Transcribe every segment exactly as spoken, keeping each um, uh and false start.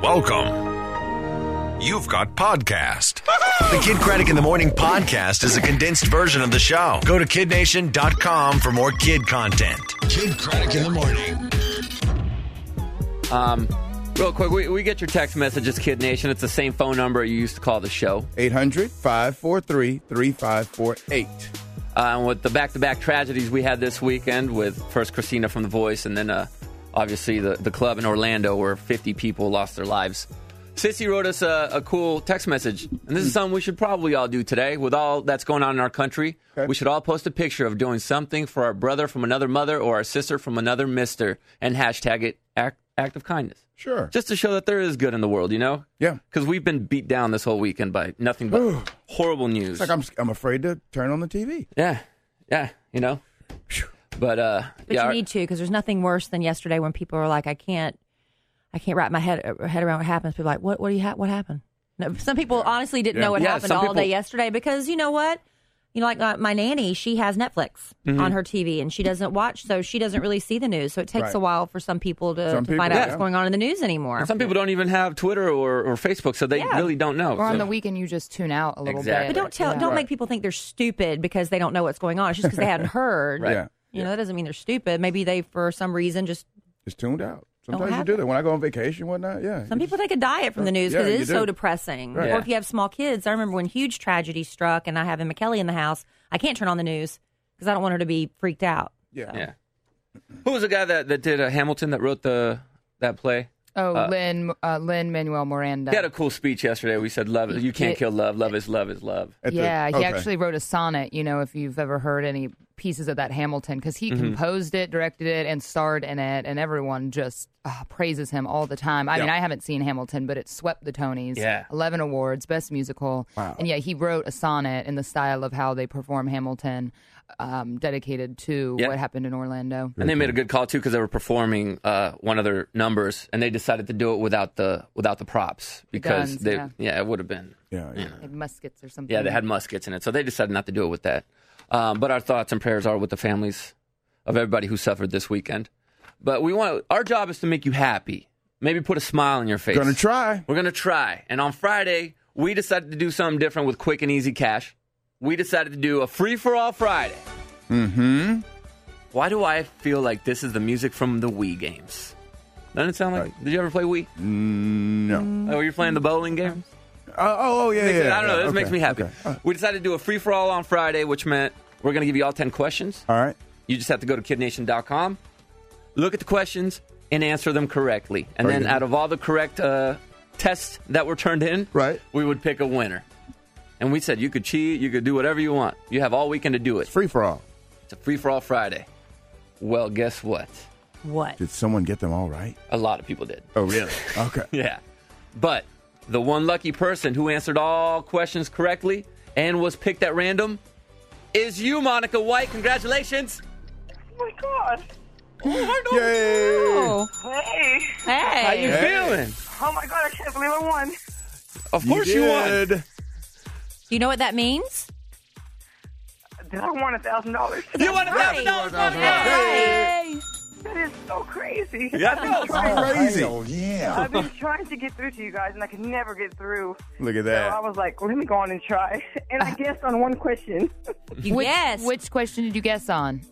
Welcome. You've got podcast. The Kid Craddock in the Morning podcast is a condensed version of the show. Go to kid nation dot com for more kid content. Kid Craddock in the Morning. Um, real quick, we, we get your text messages, Kid Nation. It's the same phone number you used to call the show. eight hundred, five four three, three five four eight. Uh, and with the back-to-back tragedies we had this weekend with first Christina from The Voice and then uh, obviously the, the club in Orlando where fifty people lost their lives. Sissy wrote us a, a cool text message, and this is something we should probably all do today. With all that's going on in our country, okay. We should all post a picture of doing something for our brother from another mother or our sister from another mister and hashtag it act, act of kindness. Sure. Just to show that there is good in the world, you know? Yeah. Because we've been beat down this whole weekend by nothing but horrible news. It's like I'm, I'm afraid to turn on the T V. Yeah. Yeah, you know? But, uh... But yeah, you need to, because there's nothing worse than yesterday when people are like, I can't... I can't wrap my head head around what happens. People are like, what? What do you ha- What happened? No, some people honestly didn't Yeah. know what Yeah, happened some all people- day yesterday because you know what? You know, like uh, my nanny, she has Netflix Mm-hmm. on her T V and she doesn't watch, so she doesn't really see the news. So it takes Right. a while for some people to, Some to people, find out yeah. what's going on in the news anymore. and some people don't even have Twitter or, or Facebook, so they Yeah. really don't know. Or on So- the weekend, you just tune out a little Exactly. bit. But don't tell, Yeah. don't Right. make people think they're stupid because they don't know what's going on. It's just because they hadn't heard. Right. Yeah. You know, that doesn't mean they're stupid. Maybe they, for some reason, just Just tuned out. Sometimes you have do it. that. When I go on vacation, whatnot, yeah. Some you people just- take a diet from the news because Yeah, it you is so do. depressing. Right. Or Yeah. if you have small kids, I remember when huge tragedy struck and I have Emma Kelly in the house, I can't turn on the news because I don't want her to be freaked out. Yeah. Yeah. Who was the guy that, that did uh, Hamilton that wrote the that play? Oh, Uh, Lynn uh, Lynn Manuel Miranda. He had a cool speech yesterday. We said, "Love, you can't It- kill love. Love is love is love." At the- yeah, he okay. actually wrote a sonnet, you know, if you've ever heard any pieces of that Hamilton, because he composed it, directed it, and starred in it, and everyone just uh, praises him all the time. I Yeah. mean, I haven't seen Hamilton, but it swept the Tonys. Yeah. eleven awards, Best Musical. Wow. And yeah, he wrote a sonnet in the style of how they perform Hamilton, um, dedicated to Yeah. what happened in Orlando. And they made a good call too because they were performing uh, one of their numbers, and they decided to do it without the without the props because guns, they, yeah. it would have been Yeah, yeah. Like muskets or something. yeah they had muskets in it, so they decided not to do it with that. Um, but our thoughts and prayers are with the families of everybody who suffered this weekend. But we want our job is to make you happy, maybe put a smile on your face. Gonna try. We're gonna try. And on Friday, we decided to do something different with quick and easy cash. We decided to do a free for all Friday. Mm-hmm. Why do I feel like this is the music from the Wii games? Doesn't it sound like? Right. Did you ever play Wii? No. Oh, you're playing the bowling game? Oh, oh, oh, yeah, yeah. I don't know. yeah. This Okay, makes me happy. okay. Uh, We decided to do a free for all on Friday, which meant we're going to give you all ten questions. All right. You just have to go to kid nation dot com, look at the questions, and answer them correctly. And Very then good. out of all the correct uh, tests that were turned in, Right. we would pick a winner. And we said you could cheat, you could do whatever you want. You have all weekend to do it. It's free for all. It's a free for all Friday. Well, guess what? What? Did someone get them all right? A lot of people did. Oh, really? Okay. Yeah. But the one lucky person who answered all questions correctly and was picked at random is you, Monica White. Congratulations. Oh my God. Yay! Oh, Hey. hey. How you Hey. feeling? Oh my God, I can't believe I won. Of course you, won. did. Do you know what that means? Did I won a thousand dollars? You won a thousand dollars, Monica. Hey. That is so crazy. Yeah, I know. I've been, trying, Crazy. I've been trying to get through to you guys, and I could never get through. Look at So I that. was like, let me go on and try. And I guessed on one question. You Which, guessed. which question did you guess on?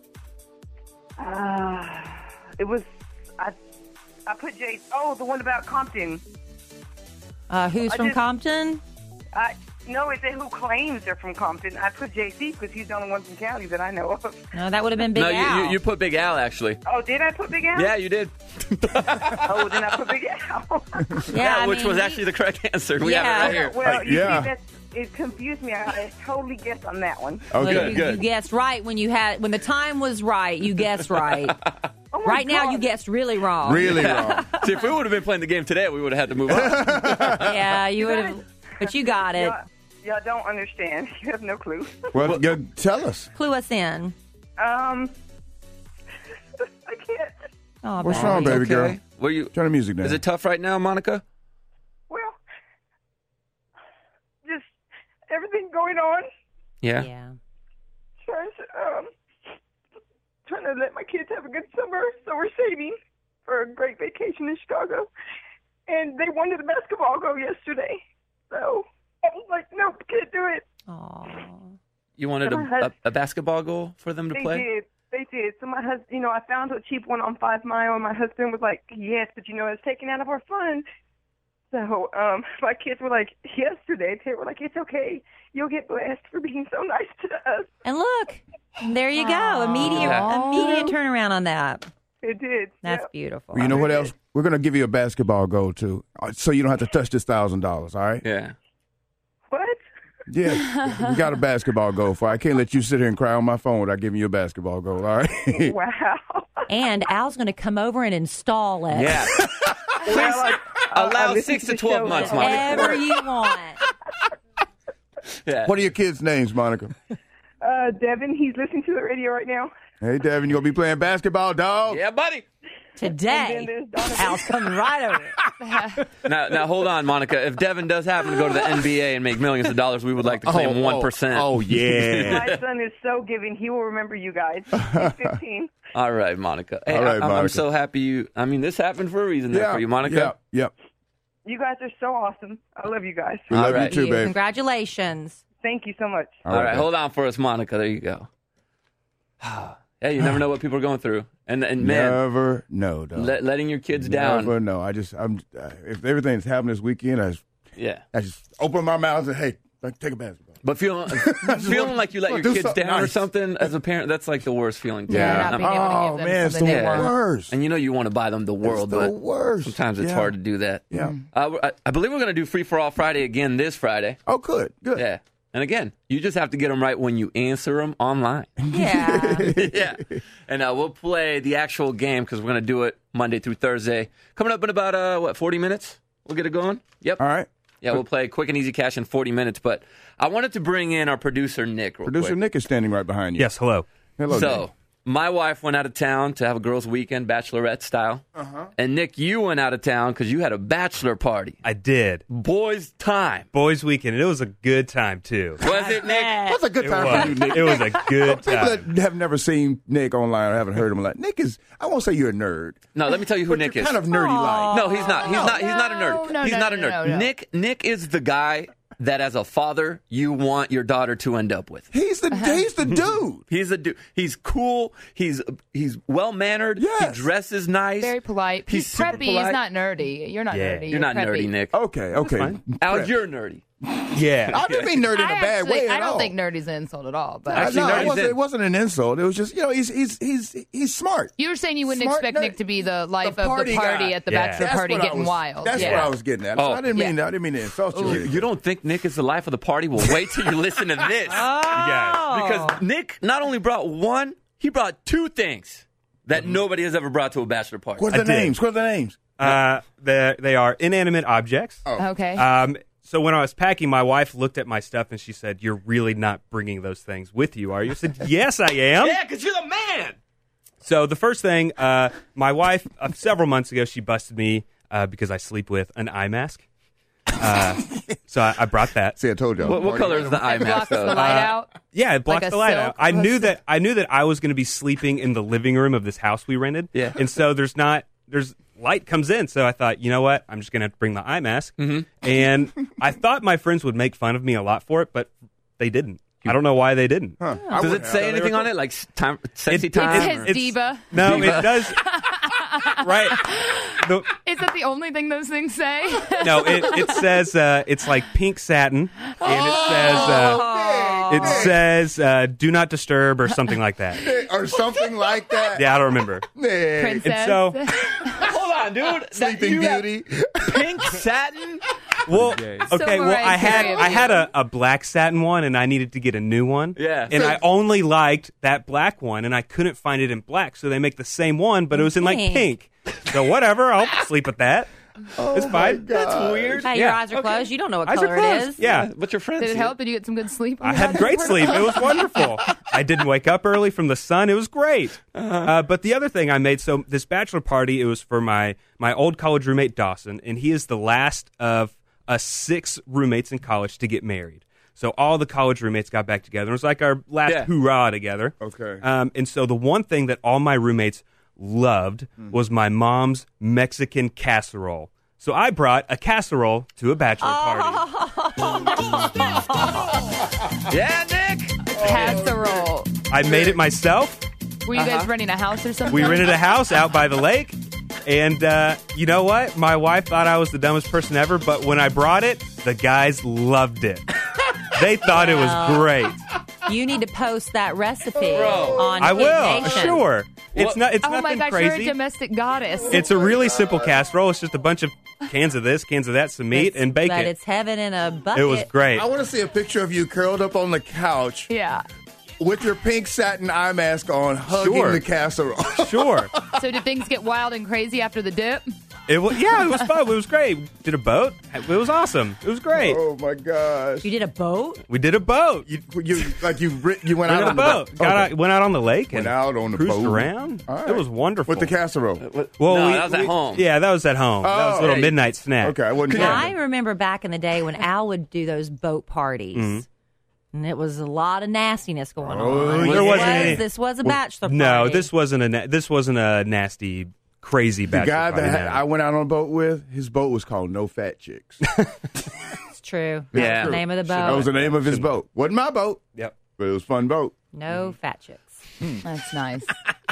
Uh, it was, I I put Jay, oh, the one about Compton. Uh, who's I from just- Compton? I No, it said who claims they're from Compton. I put J C because he's the only one from Cali that I know of. No, that would have been Big No, Al. you, you, you put Big Al, actually. Oh, did I put Big Al? Yeah, you did. Oh, then I put Big Al. yeah, I which mean, was he- actually the correct answer. We Yeah. have it right here. Well, you Yeah. see, that's, it confused me. I, I totally guessed on that one. Oh, Well, good, you, good. you guessed right when you had when the time was right. You guessed right. Oh my right now, God. you guessed really wrong. Really wrong. See, if we would have been playing the game today, we would have had to move on. Yeah, you would have. But you got it. Y'all, y'all don't understand. You have no clue. Well, yeah, tell us. Clue us in. Um, I can't. Oh, What's baby. wrong, baby girl? Okay. Were you? Turn the music down. Is it tough right now, Monica? Well, just everything going on. Yeah. Yeah. Trying to, um, trying to let my kids have a good summer, so we're saving for a great vacation in Chicago. And and they wanted a basketball goal yesterday. So I was like, nope, can't do it. Aww. You wanted a, a, a basketball goal for them to They play? did. They did. So my husband, you know, I found a cheap one on Five Mile, and my husband was like, yes, but you know, it's taken out of our fund. So um, my kids were like, yesterday, they were like, it's okay. You'll get blessed for being so nice to us. And look, there you go. Immediate, Yeah. immediate turnaround on that. It did. That's Yep. beautiful. You know what else? We're going to give you a basketball goal, too, uh, so you don't have to touch this one thousand dollars, all right? Yeah. What? Yeah. We got a basketball goal for you. I can't let you sit here and cry on my phone without giving you a basketball goal, all right? Wow. And Al's going to come over and install it. Yeah. Well, I, Allow I six to listened the twelve show. months, Monica. Whatever you want. Yeah. What are your kids' names, Monica? Uh, Devin, he's listening to the radio right now. Hey, Devin, you going to be playing basketball, dog? Yeah, buddy. Today, And then there's Donovan. Al's coming right over. Now, now hold on, Monica. If Devin does happen to go to the N B A and make millions of dollars, we would like to claim one percent. Oh, oh, yeah. My son is so giving. He will remember you guys. He's fifteen. All right, Monica. Hey, All right, I, I'm, I'm Monica. so happy you. I mean, this happened for a reason there yeah, for you, Monica. Yep, yep. You guys are so awesome. I love you guys. We All love right. you, too, babe. Congratulations. Thank you so much. All right, hold on for us, Monica. There you go. Hey, you never know what people are going through, and and man, Never know, dog. let, letting your kids down. Never know. I just, I'm, uh, if everything's happening this weekend, I just, Yeah, I just open my mouth and say, hey, like, take a basketball. but feeling feeling like you let wanna your do kids something down or nice. something as a parent, that's like the worst feeling. too. Yeah, Yeah. not being able to Oh, give them man, it's something the they want. worst. And you know you want to buy them the world, It's the but worst. sometimes it's Yeah. hard to do that. Yeah. Uh, I, I believe we're going to do Free for All Friday again this Friday. Oh, good, good. Yeah. And again, you just have to get them right when you answer them online. Yeah. Yeah. And uh, we'll play the actual game because we're going to do it Monday through Thursday. Coming up in about, uh, what, forty minutes? We'll get it going? Yep. All right. Yeah, we'll play Quick and Easy Cash in forty minutes. But I wanted to bring in our producer, Nick, real Producer quick. Nick is standing right behind you. Yes, hello. Hello, So, Nick. my wife went out of town to have a girls' weekend, bachelorette style. Uh-huh. And Nick, you went out of town because you had a bachelor party. I did. Boys' time. Boys Weekend. It was a good time, too. Was it, Nick? What's a good It time was. for you, Nick? It was a good People time. that have never seen Nick online or haven't heard him a lot. Nick is, I won't say you're a nerd. No, let me tell you who but Nick you're is. kind of nerdy like. No, he's not. He's not. He's not a nerd. No, no, he's no, not a no, nerd. no, no. Nick. Nick is the guy that, as a father, you want your daughter to end up with. He's the he's the dude. He's a dude. He's cool. He's he's well mannered. Yes. He dresses nice. Very polite. He's He's, super preppy. polite. He's not nerdy. You're not Yeah. nerdy. You're not preppy. nerdy, Nick. Okay, okay. fine. Al, Prep. you're nerdy. Yeah. I didn't mean nerd in a I bad actually, way at I don't all. think nerdy's an insult at all. But Actually, no, nerdy's it wasn't, in. it wasn't an insult. It was just, you know, he's he's he's he's smart. you were saying you wouldn't Smart expect nerd. Nick to be the life The of party the party guy. at the Yeah. bachelor That's party what I getting was- wild. That's yeah. what I was getting at. Oh. So I didn't mean Yeah. I didn't mean to insult you. You, you don't think Nick is the life of the party? Well, wait till you listen to this. You guys. Because Nick not only brought one, he brought two things that nobody has ever brought to a bachelor party. What I are the did. names? What are the names? Uh, the, they are inanimate objects. Okay. Um, so when I was packing, my wife looked at my stuff and she said, "You're really not bringing those things with you, are you?" I said, "Yes, I am." Yeah, because you're the man. So the first thing, uh, my wife, uh, several months ago, she busted me uh, because I sleep with an eye mask. Uh, so I, I brought that. See, I told you. What, what color is the eye It mask? blocks the though? light out. Yeah, it blocks Like a the light silk? out. I What's knew the- that I knew that I was going to be sleeping in the living room of this house we rented. Yeah. And so there's not there's light comes in, so I thought, you know what? I'm just going to bring the eye mask. Mm-hmm. And I thought my friends would make fun of me a lot for it, but they didn't. I don't know why they didn't. Huh. I Does would it have. say anything on it, like s- time, sexy It- time? It It's- says it's- diva. No, Diva. it does. Right. The- Is that the only thing those things say? no, it, it says uh, it's like pink satin, and it says uh, it says uh, "Do not disturb" or something like that. or something like that. Yeah, I don't remember. Man. Princess. And so, Hold on, dude. That- Sleeping you have Beauty. pink satin. well, gay. okay, well, Mariah I had Carey of I had you. a, a black satin one, and I needed to get a new one. Yeah. and So- I only liked that black one, and I couldn't find it in black, so they make the same one, but it was in like Pink. pink. So whatever, I'll sleep with that. Oh It's fine. That's weird. Hey, your Yeah. eyes are closed. You don't know what Eyes are color it closed. is. Yeah. What's your friend? Did it see help? Did you get some good sleep? I had great sleep. It was wonderful. I didn't wake up early from the sun. It was great. Uh, but the other thing I made, so this bachelor party, it was for my, my old college roommate, Dawson, and he is the last of us six roommates in college to get married. So all the college roommates got back together. It was like our last Yeah. hoorah together. Okay. Um, and so the one thing that all my roommates loved was my mom's Mexican casserole. So I brought a casserole to a bachelor party. Yeah, Nick. Casserole. I made it myself. Were you guys renting a house or something? We rented a house out by the lake. And uh, you know what? My wife thought I was the dumbest person ever, but when I brought it, the guys loved it. They thought it was great. You need to post that recipe Bro. on I Kid will, Nation. sure. It's What? not. It's Oh my nothing gosh, crazy. you're a domestic goddess. It's a really simple casserole. It's just a bunch of cans of this, cans of that, some meat, It's- and bacon. But it's heaven in a bucket. It was great. I want to see a picture of you curled up on the couch yeah. with your pink satin eye mask on, hugging Sure. the casserole. Sure. So did things get wild and crazy after the dip? It was, yeah, it was fun. It was great. Did a boat. It was awesome. It was great. Oh my gosh! You did a boat? We did a boat. You, you like you ri- you went We out did a on the boat. Got Okay. out, went out on the lake Went and out on the cruised boat. around. All right. It was wonderful. with the casserole. Well, No, we, that was at we- home. Yeah, that was at home. that was a little Oh. midnight snack. Okay, I wasn't. Now, counting. I remember back in the day when Al would do those boat parties. Mm-hmm. And it was a lot of nastiness going Oh, on. there This wasn't was- any- This was a bachelor party. No, this wasn't a na- this wasn't a nasty, crazy The bachelor guy party, that no. I went out on a boat with, his boat was called No Fat Chicks. It's true. Yeah. That's the name of the That boat. was the name of his boat. Wasn't my boat, Yep. but it was a fun boat. No fat chicks. That's nice.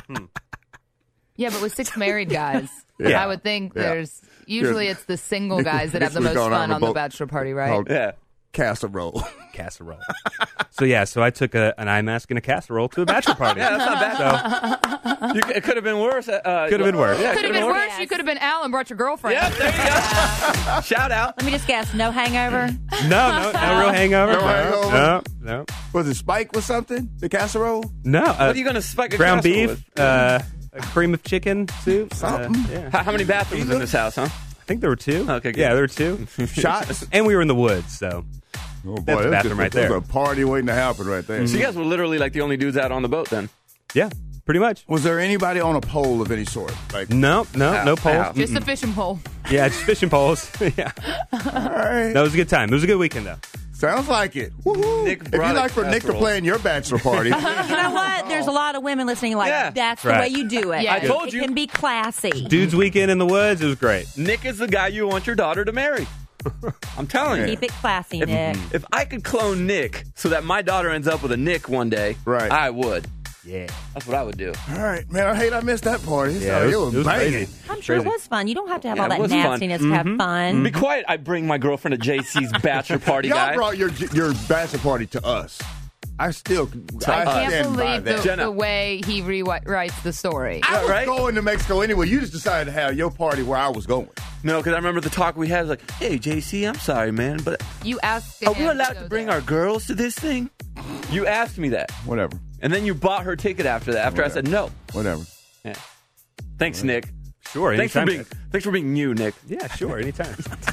Yeah, but with six married guys, Yeah. I would think Yeah. there's usually Here's- it's the single Nick- guys that have the Nick's most gone out fun on a on the boat bachelor party, right? Called Yeah. Casserole. Casserole. So yeah, so I took a, an eye mask and a casserole to a bachelor party. Yeah, that's not bad. So You, it could have been worse. Uh, Could have been worse. Yeah, Could have been worse. You could have been Al and brought your girlfriend. Yeah, there you go. Shout out. Let me just guess. No hangover? no, no, no real hangover. No hangover? No, no, Was it spiked with something? The casserole? no. Uh, What are you going to spike a ground casserole beef, with? uh, a cream of chicken soup. Something. Uh, yeah. How, how many bathrooms in this house, huh? I think there were two. Okay, good. Yeah, there were two. Shots? And we were in the woods, so Oh, boy, That's the that's bathroom just- right there's there. a party waiting to happen right there. So you guys were literally like the only dudes out on the boat then. yeah, pretty much. Was there anybody on a pole of any sort? Like, No, no, Ow, no poles. ow. Just a fishing pole. Yeah, just fishing poles. yeah, all right. that was a good time. It was a good weekend though. Sounds like it. Woo-hoo. Nick if you brought a like for Nick to casserole. play in your bachelor party, You know what? There's a lot of women listening like, Yeah. that's the Right. way you do it. Yeah. I told it you. can be classy. Dude's weekend in the woods. It was great. Nick is the guy you want your daughter to marry. I'm telling you. Keep it classy, If, Nick. if I could clone Nick so that my daughter ends up with a Nick one day, Right. I would. Yeah, That's what I would do. all right, man. I hate I missed that party. yeah, So it it was, was, it was banging. crazy. I'm sure Crazy. it was fun. You don't have to have Yeah, all it that was fun. nastiness to have fun. Be quiet. I bring my girlfriend to J C's bachelor party, Y'all guy. brought your your bachelor party to us. I still, I, I can't stand by believe the, that. Jenna. the way he rewrites the story. I was right? going to Mexico anyway. You just decided to have your party where I was going. No, because I remember the talk we had. Was like, hey, J C, I'm sorry, man, but You asked are him we allowed go to bring there. our girls to this thing? You asked me that. Whatever, And then you bought her ticket after that, after I said no. whatever. Yeah. Thanks, Nick. Sure. Thanks for anytime. being thanks for being you, Nick. Yeah, sure. Anytime.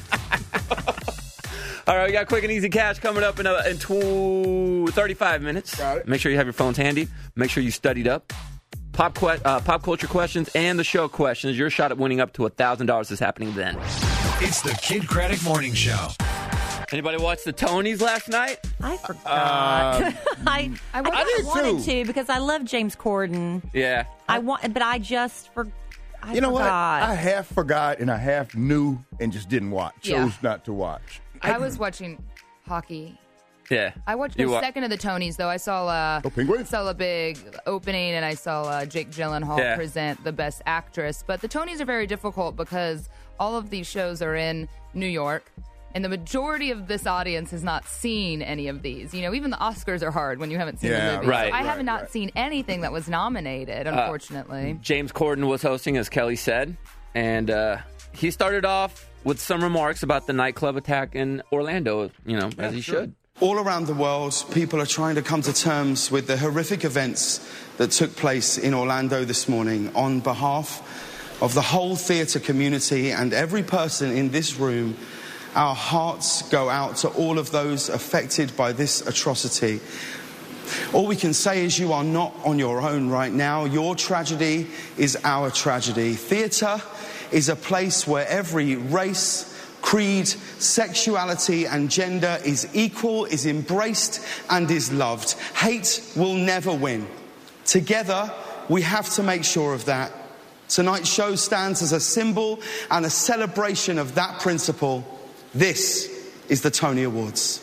All right, we got quick and easy cash coming up in, uh, in tw- thirty-five minutes. Got it. Make sure you have your phones handy. Make sure you studied up. Pop que- uh, pop culture questions and the show questions. Your shot at winning up to one thousand dollars is happening then. It's the Kid Craddock Morning Show. Anybody watch the Tonys last night? I forgot. I, I, I I, did wanted too. to because I love James Corden. Yeah. I want, but I just for. I You know forgot. what? I half forgot and I half knew and just didn't watch. Chose Yeah. not to watch. I was watching hockey. Yeah. I watched You the wa- second of the Tonys, though. I saw uh, Oh, Penguins? saw a big opening, and I saw uh, Jake Gyllenhaal Yeah. present the Best Actress. But the Tonys are very difficult because all of these shows are in New York, and the majority of this audience has not seen any of these. You know, even the Oscars are hard when you haven't seen Yeah, the movie. right, So I right, have not right. seen anything that was nominated, unfortunately. James Corden was hosting, as Kelly said, and uh, he started off with some remarks about the nightclub attack in Orlando, you know, as he should. All around the world, people are trying to come to terms with the horrific events that took place in Orlando this morning. On behalf of the whole theatre community and every person in this room, our hearts go out to all of those affected by this atrocity. All we can say is you are not on your own right now. Your tragedy is our tragedy. Theatre is a place where every race, creed, sexuality and gender is equal, is embraced and is loved. Hate will never win. Together, we have to make sure of that. Tonight's show stands as a symbol and a celebration of that principle. This is the Tony Awards.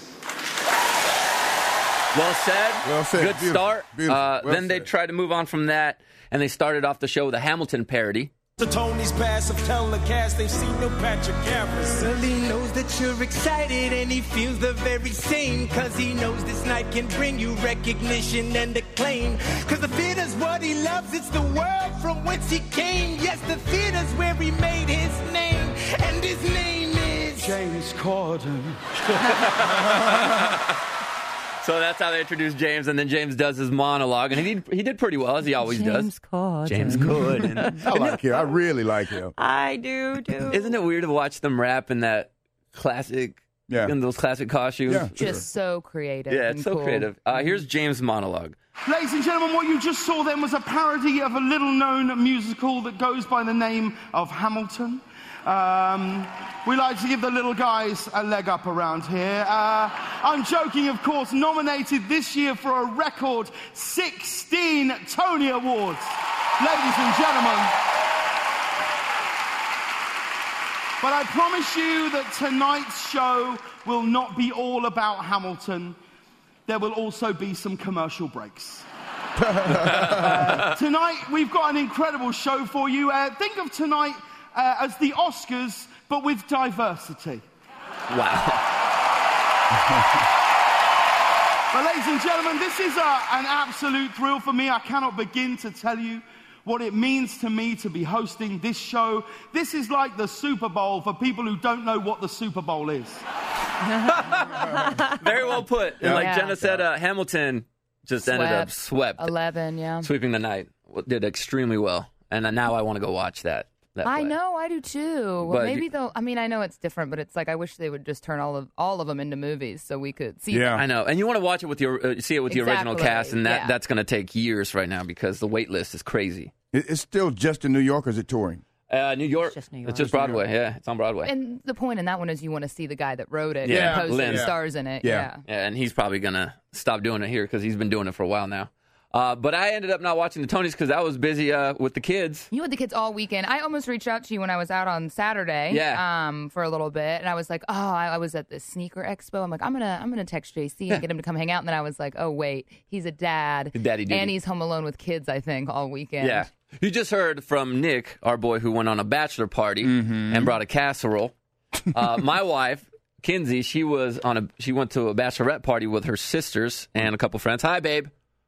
Well said. Well said. Good Beautiful. start. Beautiful. Uh, Well then they said. tried to move on from that, and they started off the show with a Hamilton parody. The Tony's passive telecast, they've seen no Patrick Harris. Well, he knows that you're excited and he feels the very same. Cause he knows this night can bring you recognition and acclaim. Cause the theater's what he loves, it's the world from whence he came. Yes, the theater's where he made his name. And his name is James Corden. So that's how they introduced James, and then James does his monologue, and he did, he did pretty well, as he always does. James Corden. James Corden. I like him. I really like him. I do too. Isn't it weird to watch them rap in that classic, Yeah. in those classic costumes? Yeah. Just so creative. Yeah, and it's so cool. creative. Uh, here's James' monologue. Ladies and gentlemen, what you just saw then was a parody of a little-known musical that goes by the name of Hamilton. Um, we like to give the little guys a leg up around here. Uh, I'm joking, of course, nominated this year for a record sixteen Tony Awards. Ladies and gentlemen. But I promise you that tonight's show will not be all about Hamilton. There will also be some commercial breaks. uh, tonight, we've got an incredible show for you. Uh, think of tonight uh, as the Oscars, but with diversity. Wow. But ladies and gentlemen, this is a, an absolute thrill for me. I cannot begin to tell you what it means to me to be hosting this show. This is like the Super Bowl for people who don't know what the Super Bowl is. Very well put. And like Yeah. Jenna said, uh, Hamilton just ended up swept. eleven, yeah. Sweeping the night. Did extremely well. And uh, now I want to go watch that. that I play. know, I do too. But Maybe you- they'll. I mean, I know it's different, but it's like I wish they would just turn all of all of them into movies so we could see. Yeah. them. I know. And you want to watch it with your, uh, see it with the original Exactly, cast, and that, yeah. that's going to take years right now because the wait list is crazy. It- It's still just in New York, or is it touring? Uh, New York. It's just New It's York. just Broadway. Yeah, it's on Broadway. And the point in that one is you want to see the guy that wrote it, Yeah, as opposed to Lynn. the Yeah. stars in it. Yeah. Yeah. Yeah, and he's probably going to stop doing it here because he's been doing it for a while now. Uh, but I ended up not watching the Tonys because I was busy uh, with the kids. You had the kids all weekend. I almost reached out to you when I was out on Saturday, Yeah. um, for a little bit, and I was like, oh, I, I was at this sneaker expo. I'm like, I'm gonna, I'm gonna text J C and get him to come hang out. And then I was like, oh wait, he's a dad, Daddy duty. and he's home alone with kids. I think all weekend. Yeah. You just heard from Nick, our boy who went on a bachelor party and brought a casserole. Uh, my wife, Kinsey, she was on a she went to a bachelorette party with her sisters and a couple friends. Hi, babe.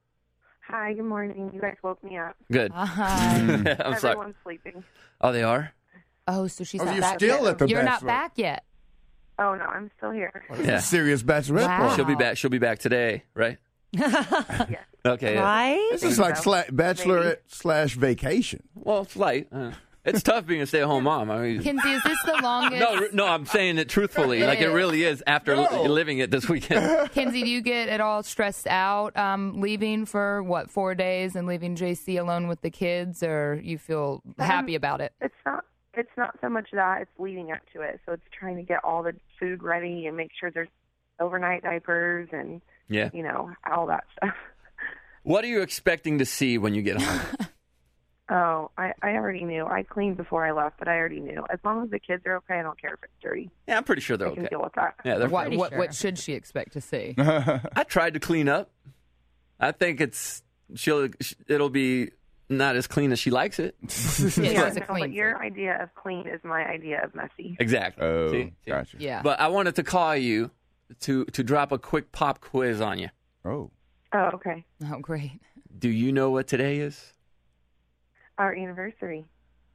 Hi, good morning. You guys woke me up. Good. Hi. I'm Everyone's sorry. sleeping. Oh, they are? Oh, so she's Oh, not you're back still yet. at the You're not bachelor- back yet. Oh, no, I'm still here. Yeah. Serious bachelorette Wow. party. She'll be back. She'll be back today, right? Yes. Okay. Yeah. Right? This is like so. sla- bachelorette slash vacation. Well, it's light. Uh, it's tough being a stay-at-home mom. I mean, Kinsey, is this the longest? no, r- no, I'm saying it truthfully. It Like it is. really is after li- living it this weekend. Kinsey, do you get at all stressed out um, leaving for, what, four days and leaving J C alone with the kids, or you feel happy about it? It's not. It's not so much that. It's leading up to it. So it's trying to get all the food ready and make sure there's overnight diapers and, Yeah. you know, all that stuff. What are you expecting to see when you get home? Oh, I, I already knew. I cleaned before I left, but I already knew. As long as the kids are okay, I don't care if it's dirty. Yeah, I'm pretty sure they're I can okay. deal with that. Yeah, they're What, fine. what, sure. what should she expect to see? I tried to clean up. I think it's she'll it'll be not as clean as she likes it. Yeah, Yeah, it's a no, clean but your freak. idea of clean is my idea of messy. Exactly. Oh, See? See? gotcha. Yeah. But I wanted to call you to to drop a quick pop quiz on you. Oh. Oh, okay. Oh, great. Do you know what today is? Our anniversary.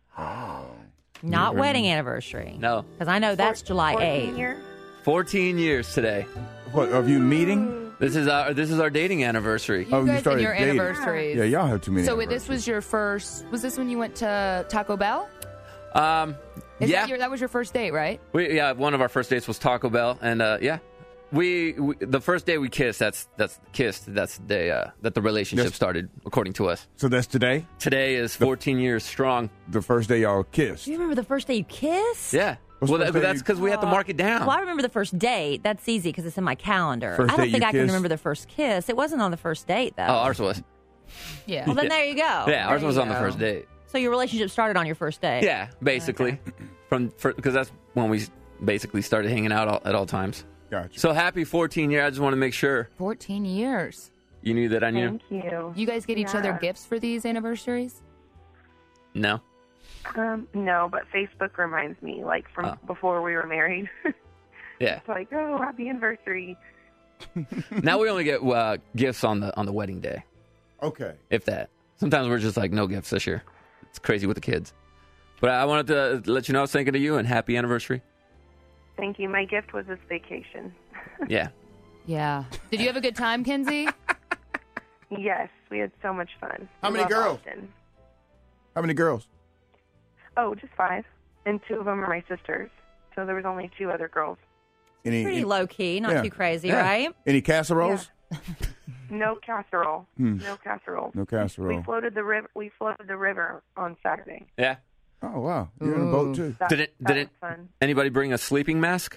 Not wedding anniversary. No. Because I know that's July fourteen eighth. years? fourteen years today. What, of you meeting? This is our this is our dating anniversary. You Oh, you guys and started your dating. anniversaries. Yeah, y'all have too many So wait, this anniversaries. was your first. Was this when you went to Taco Bell? Um, Is yeah, that, your, that was your first date, right? we, yeah. One of our first dates was Taco Bell, and uh, yeah, we, we the first day we kissed. That's that's kissed. That's the day uh, that the relationship Yes. started, according to us. So that's today? Today is fourteen years strong. The first day y'all kissed? Do you remember the first day you kissed? Yeah. What's well, the that, first day that's you- because we had to mark it down. Well, I remember the first date. That's easy because it's in my calendar. First I don't date think you I can kissed? remember the first kiss. It wasn't on the first date, though. Oh, ours was. Yeah. Well, then there you go. Yeah, ours There was you on the go. first date. So your relationship started on your first day? Yeah, basically. Okay. From Because that's when we basically started hanging out all, at all times. Gotcha. So happy fourteen year. I just want to make sure fourteen years. you knew that I knew. Thank you. You guys get each Yeah. other gifts for these anniversaries? No. Um, no, but Facebook reminds me, like, from Oh. before we were married. Yeah. It's like, oh, happy anniversary. Now we only get uh, gifts on the on the wedding day, Okay. if that. Sometimes we're just like, no gifts this year. It's crazy with the kids. But I wanted to let you know I was thinking of you and happy anniversary. Thank you. My gift was this vacation. Yeah. Yeah. Did you have a good time, Kinsey? Yes, we had so much fun. How We many love girls? Austin. How many girls? Oh, just five. And two of them are my sisters. So there was only two other girls. Any Pretty any, low key, not Yeah. too crazy, Yeah. right? any casseroles? No casserole. Hmm. No casserole. No casserole. We floated the river. We floated the river on Saturday. Yeah. Oh wow, you're in a boat too. That, Did it? that Did it? was fun. Anybody bring a sleeping mask?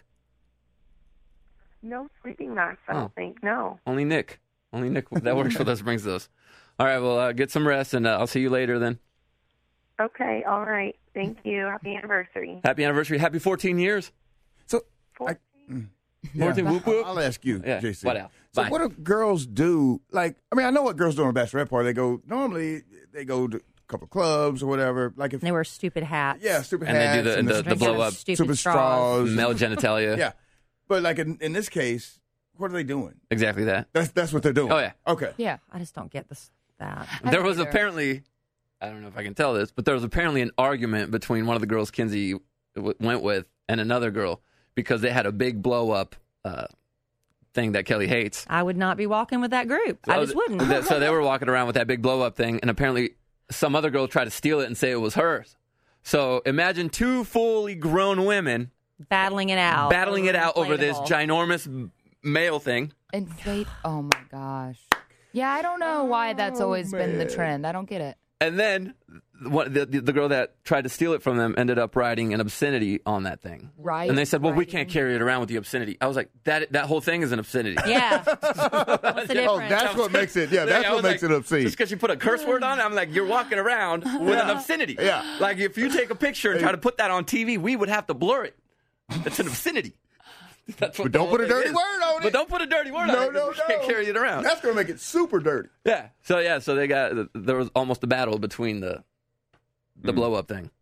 No sleeping masks. I Oh. don't think. No. Only Nick. Only Nick that works with us brings those. All right. Well, uh, get some rest, and uh, I'll see you later then. Okay. All right. Thank you. Happy anniversary. Happy anniversary. Happy fourteen years. So Four- yeah, fourteen whoop whoop. I'll ask you, Yeah, J C. what else? So Bye. what do girls do? Like, I mean, I know what girls do on a bachelorette party. They go normally they go to a couple clubs or whatever. Like if They wear stupid hats. yeah, stupid And they hats do the- and the- the Drink out of blow up. Stupid stupid straws. straws, Male genitalia. Yeah, but like in, in this case, what are they doing? Exactly that. That's that's what they're doing. Oh, yeah. Okay. Yeah. I just don't get this. That. I There don't was either. apparently, I don't know if I can tell this, but there was apparently an argument between one of the girls Kinsey w- went with and another girl because they had a big blow up uh, thing that Kelly hates. I would not be walking with that group. I just wouldn't. th- So they were walking around with that big blow up thing, and apparently some other girl tried to steal it and say it was hers. So imagine two fully grown women battling it out. battling it out over this inflatable. ginormous male thing. Inflate. Oh my gosh. Yeah, I don't know why that's always been the trend. I don't get it. And then what, the, the the girl that tried to steal it from them ended up writing an obscenity on that thing. Right. And they said, well, we writing. can't carry it around with the obscenity. I was like, that that whole thing is an obscenity. Yeah. What's the difference? Oh, that's what makes it. Yeah, that's I what was makes like, it obscene. Just because you put a curse word on it, I'm like, you're walking around with an obscenity. Yeah. Like, if you take a picture and try to put that on T V, we would have to blur it. It's an obscenity. That's what But the don't whole put a thing dirty is. word on it. But don't put a dirty word No, on it. no, You can't no. carry it around. That's gonna make it super dirty. Yeah. So, yeah, so they got, there was almost a battle between the the blow up thing.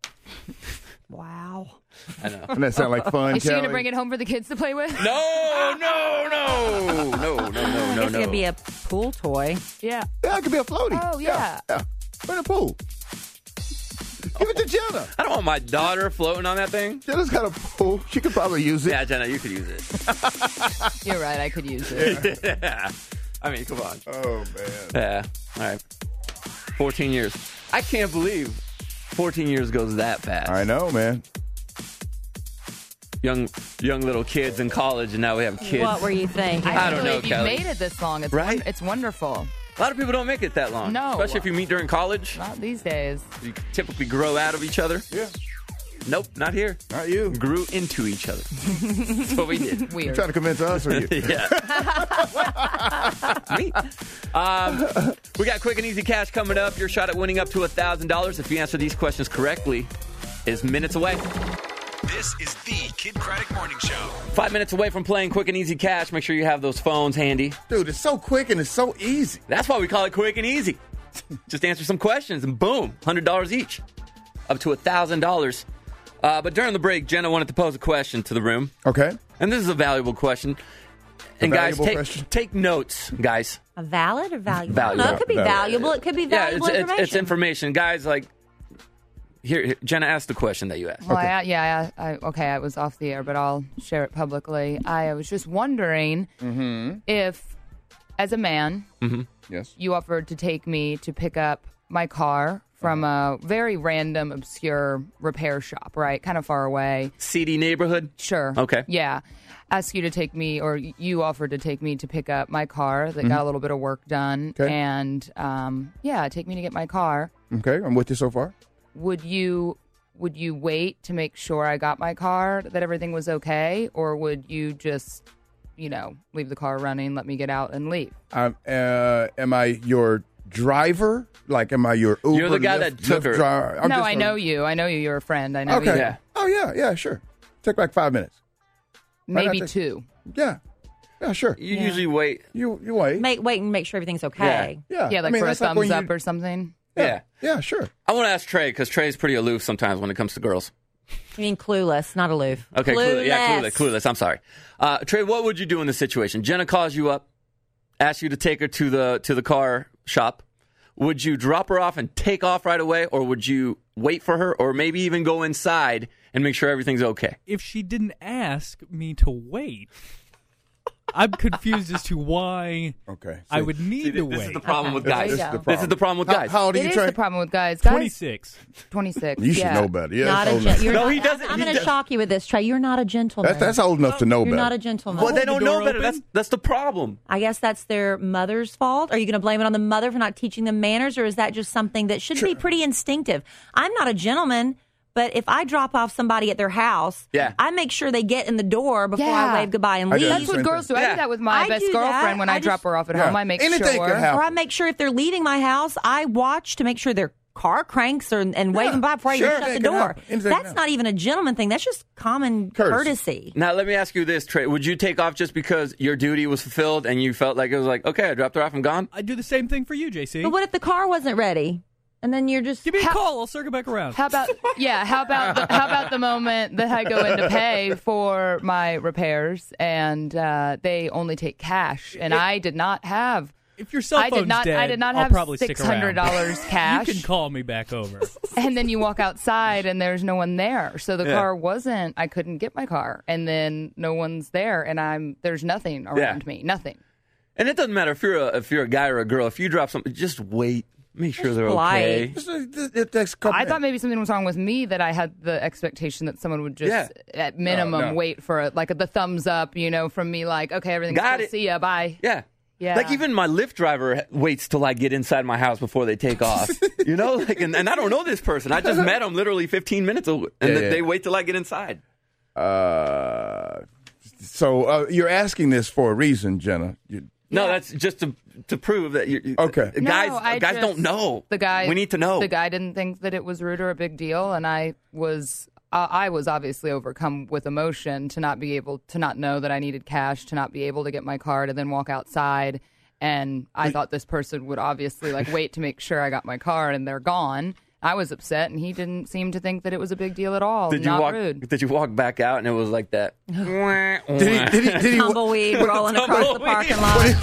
Wow. I know. Doesn't that sound like fun, Is she Kelly? going to bring it home for the kids to play with? No, no, no, no, no, no, no, It's no. gonna be a pool toy. Yeah. Yeah, it could be a floaty. Oh, yeah. Yeah. Put in a pool. Give it to Jenna. I don't want my daughter floating on that thing. Jenna's got a pool. She could probably use it. Yeah, Jenna, you could use it. You're right. I could use it. Yeah. I mean, come on. Oh, man. Yeah. All right. fourteen years. I can't believe fourteen years goes that fast. I know, man. Young, young little kids in college, and now we have kids. What were you thinking? I don't can't know, believe Kelly. You made it this long. It's Right? won- it's wonderful. A lot of people don't make it that long. No. Especially if you meet during college. Not these days. You typically grow out of each other. Yeah. Nope, not here. Not you. Grew into each other. That's what we did. You Weird. trying to convince us or you? Yeah. Me. Um, we got quick and easy cash coming up. Your shot at winning up to one thousand dollars if you answer these questions correctly is minutes away. This is the Kid Craddock Morning Show. Five minutes away from playing quick and easy cash. Make sure you have those phones handy. Dude, it's so quick and it's so easy. That's why we call it quick and easy. Just answer some questions and boom, one hundred dollars each. Up to one thousand dollars. Uh, but during the break, Jenna wanted to pose a question to the room. Okay. And this is a valuable question. And A guys, valuable take, question? take notes, guys. A valid or valuable? Valuable. No, it could be Valuable. valuable. It could be Yeah, valuable it's, it's, information. it's information. Guys, like, here, here, Jenna asked the question that you asked. Well, I, yeah, I, I, okay, I was off the air, but I'll share it publicly. I was just wondering if, as a man, Yes. you offered to take me to pick up my car from a very random, obscure repair shop, right? Kind of far away. Seedy neighborhood? Sure. Okay. Yeah. Ask you to take me, or you offered to take me to pick up my car that got a little bit of work done. Okay. And, um, yeah, take me to get my car. Okay, I'm with you so far. Would you would you wait to make sure I got my car, that everything was okay, or would you just, you know, leave the car running, let me get out and leave? Um, uh, am I your driver? Like, am I your Uber? You're the guy Lyft, that took Lyft her. driver? I'm no, just I a- know you. I know you. You're a friend. I know Okay. you. Yeah. Oh, yeah, yeah, sure. Take like five minutes. Right, Maybe I think- two. Yeah. Yeah, sure. You usually wait. You you wait. Make wait and make sure everything's okay. Yeah. Yeah, like I mean, for a that's like thumbs when up you- or something. Yeah. Yeah, sure. I want to ask Trey because Trey's pretty aloof sometimes when it comes to girls. You mean clueless, not aloof. Okay, clueless. clueless. Yeah, clueless. Clueless. I'm sorry. Uh, Trey, what would you do in this situation? Jenna calls you up, asks you to take her to the to the car shop. Would you drop her off and take off right away, or would you wait for her, or maybe even go inside and make sure everything's okay? If she didn't ask me to wait, I'm confused as to why Okay. I See, would need See, to this wait. is the problem with There guys. you This is go. the This is the problem with How, guys. how old are It you, is Trey? the problem with guys. Guys twenty-six. twenty-six. You should yeah. know better. Yeah, Not that's a old gen- enough. you're No, not, he doesn't- I'm he going to does- shock you with this, Trey. You're not a gentleman. That's, that's old enough to know You're better. not a gentleman. Well, they the don't door know better. open? That's that's the problem. I guess that's their mother's fault. Are you going to blame it on the mother for not teaching them manners, or is that just something that should be pretty instinctive? I'm not a gentleman, but if I drop off somebody at their house, Yeah. I make sure they get in the door before Yeah. I wave goodbye and I do leave. the That's what same girls do. thing. I Yeah. do that with my I best do girlfriend that. when I, I drop just- her off at Yeah. home. I make Anything sure. could happen. Or I make sure if they're leaving my house, I watch to make sure their car cranks or, and wave Yeah, them by before I sure, even shut the anything can door. happen. Anything can That's happen. not even a gentleman thing. That's just common Courtesy. courtesy. Now, let me ask you this, Trey. Would you take off just because your duty was fulfilled and you felt like it was like, okay, I dropped her off and gone? I'd do the same thing for you, J C. But what if the car wasn't ready? And then you're just Give me a call. I'll circle back around. How about yeah? How about the, how about the moment that I go in to pay for my repairs and uh, they only take cash and I did not have. If your cell I phone's did not. dead, I did not I'll have probably stick six hundred around. dollars cash. You can call me back over. And then you walk outside and there's no one there. So the Yeah. car wasn't. I couldn't get my car, and then no one's there, and I'm there's nothing around me. Nothing. And it doesn't matter if you're a, if you're a guy or a girl. If you drop something, just wait. Make sure they're polite. okay. Just, uh, th- th- that's couple I thought minutes. maybe something was wrong with me that I had the expectation that someone would just, Yeah. at minimum, No, no. wait for a, like the thumbs up, you know, from me, like, okay, everything's Got cool. it. See ya, bye. Yeah. Yeah. Like even my Lyft driver waits till I get inside my house before they take off. You know, like, and, and I don't know this person. I just met them literally fifteen minutes ago, and Yeah, they, yeah. they wait till I get inside. Uh, so uh, you're asking this for a reason, Jenna. You, No, that's just to to prove that you Okay. No, guys I guys just- don't know. The guy, we need to know. The guy didn't think that it was rude or a big deal, and I was, uh, I was obviously overcome with emotion to not be able to not know that I needed cash, to not be able to get my card, and then walk outside. And I thought this person would obviously like wait to make sure I got my card, and they're gone. I was upset, and he didn't seem to think that it was a big deal at all. Did you not walk? rude. Did you walk back out and it was like that? did he? Did he? Did he tumbleweed rolling across the parking lot.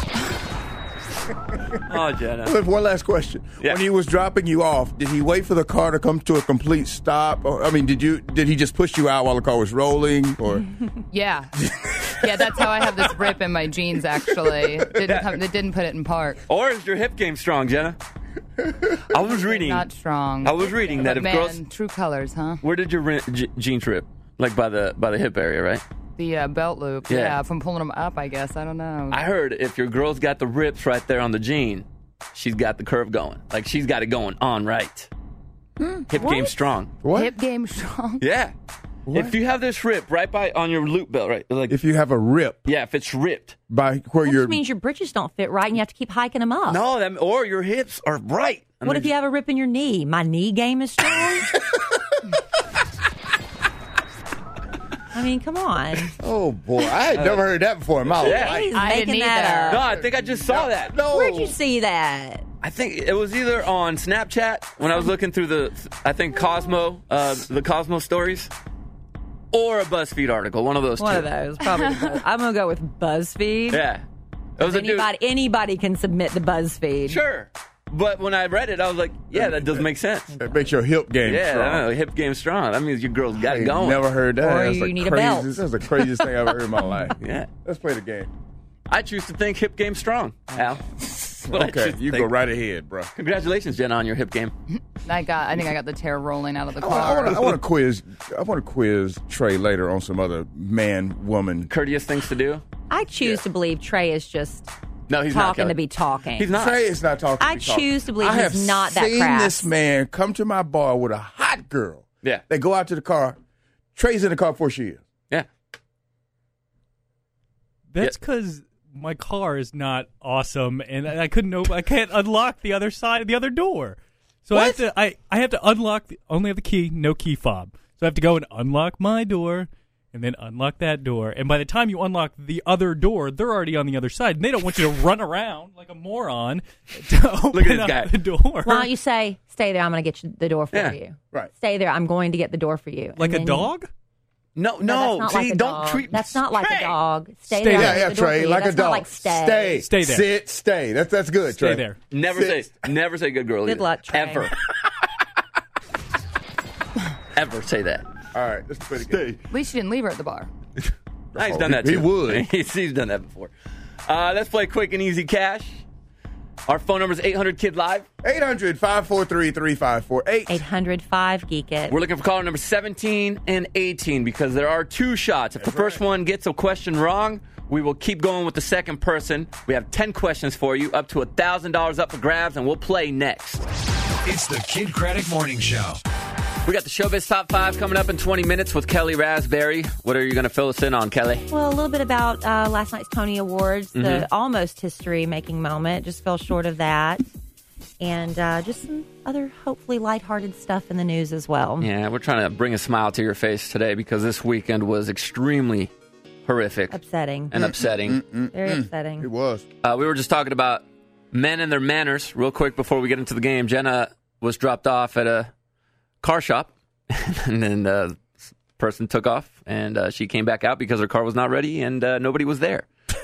Oh, Jenna. Look, one last question. Yeah. When he was dropping you off, did he wait for the car to come to a complete stop? Or, I mean, did you? Did he just push you out while the car was rolling? Or Yeah, yeah, that's how I have this rip in my jeans. Actually, didn't come, it didn't put it in park. Or is your hip game strong, Jenna? I was reading. Not strong. I was reading that But if man, girls, true colors, huh? where did your re- je- jeans rip? Like by the by the hip area, right? The uh, belt loop. Yeah. Yeah. from pulling them up, I guess. I don't know. I heard if your girl's got the rips right there on the jean, she's got the curve going. Like she's got it going on right. Hip game strong. what? Hip game strong. Yeah. If you have this rip right by on your loop belt, right? Like If you have a rip yeah, if it's ripped. by where That you're, just means your britches don't fit right and you have to keep hiking them up. No, that or your hips are right. And What they're if you have a rip in your knee? My knee game is strong. I mean, come on. oh boy, I had never heard that before in my Yeah. life. He's I didn't making either. that No, up. I think I just saw that. No, Where'd you see that? I think it was either on Snapchat when I was looking through the, I think Cosmo, uh, the Cosmo stories, or a BuzzFeed article. One of those One two. of those, probably. the Buzz- I'm gonna go with BuzzFeed. Yeah, it was a dude. Anybody, anybody can submit to BuzzFeed. Sure, but when I read it, I was like, yeah, that does make sense. It makes your hip game Yeah, strong. I know, hip game strong. That means your girl's got I it going. never heard that. Or that's you the need a craziest, belt. That's the craziest thing I've ever heard in my life. Yeah. Let's play the game. I choose to think hip game strong. Al. But I Okay, choose to you think- go right ahead, bro. Congratulations, Jenna, on your hip game. I got. I think I got the tear rolling out of the I car. want to. I want to quiz. I want to quiz Trey later on some other man woman. Courteous things to do. I choose to believe Trey is just No, he's not. talking Kelly. to be talking. He's not. Trey is not talking. I to be talking. choose to believe I he's have not that seen crass. this man come to my bar with a hot girl. Yeah. They go out to the car. Trey's in the car before she is. Yeah. That's because my car is not awesome, and I couldn't open. I can't unlock the other side, the other door. So What? I have to. I, I have to unlock. The, only have the key, no key fob. So I have to go and unlock my door, and then unlock that door. And by the time you unlock the other door, they're already on the other side, and they don't want you to run around like a moron to open Look at this up guy. the door. Why don't you say, "Stay there. I'm going to get you the door for Yeah. you." Right. Stay there. I'm going to get the door for you. Like And a then- dog? No, No, no. that's not See, like a don't dog. treat. That's not like a Trey. dog. Stay, Stay there. there. Yeah, I'll yeah, get the door Trey, for you. like That's a dog. Not like stay. Stay. Stay there. Sit, stay. That's that's good, Stay Trey. there. Never Sit. say, never say good girl. Good either. luck, Trey. Ever. Ever say that. All right, that's pretty good. At least you didn't leave her at the bar. Nah, he's Oh, done that he too. would. he's, he's done that before. Uh, let's play Quick and Easy Cash. Our phone number is eight hundred Kid Live. eight hundred, five four three, three five four eight. eight hundred five Geek It. We're looking for caller number seventeen and eighteen because there are two shots. If the first one gets a question wrong, we will keep going with the second person. We have ten questions for you, up to one thousand dollars up for grabs, and we'll play next. It's the Kid Craddock Morning Show. We got the Showbiz Top five coming up in twenty minutes with Kelly Raspberry. What are you going to fill us in on, Kelly? Well, a little bit about uh, last night's Tony Awards, the Mhm. almost history-making moment. Just fell short of that. And uh, just some other, hopefully, lighthearted stuff in the news as well. Yeah, we're trying to bring a smile to your face today because this weekend was extremely horrific Upsetting. and upsetting. Very upsetting. It was. Uh, we were just talking about men and their manners real quick before we get into the game. Jenna was dropped off at a car shop, and then the person took off, and uh, she came back out because her car was not ready, and uh, nobody was there.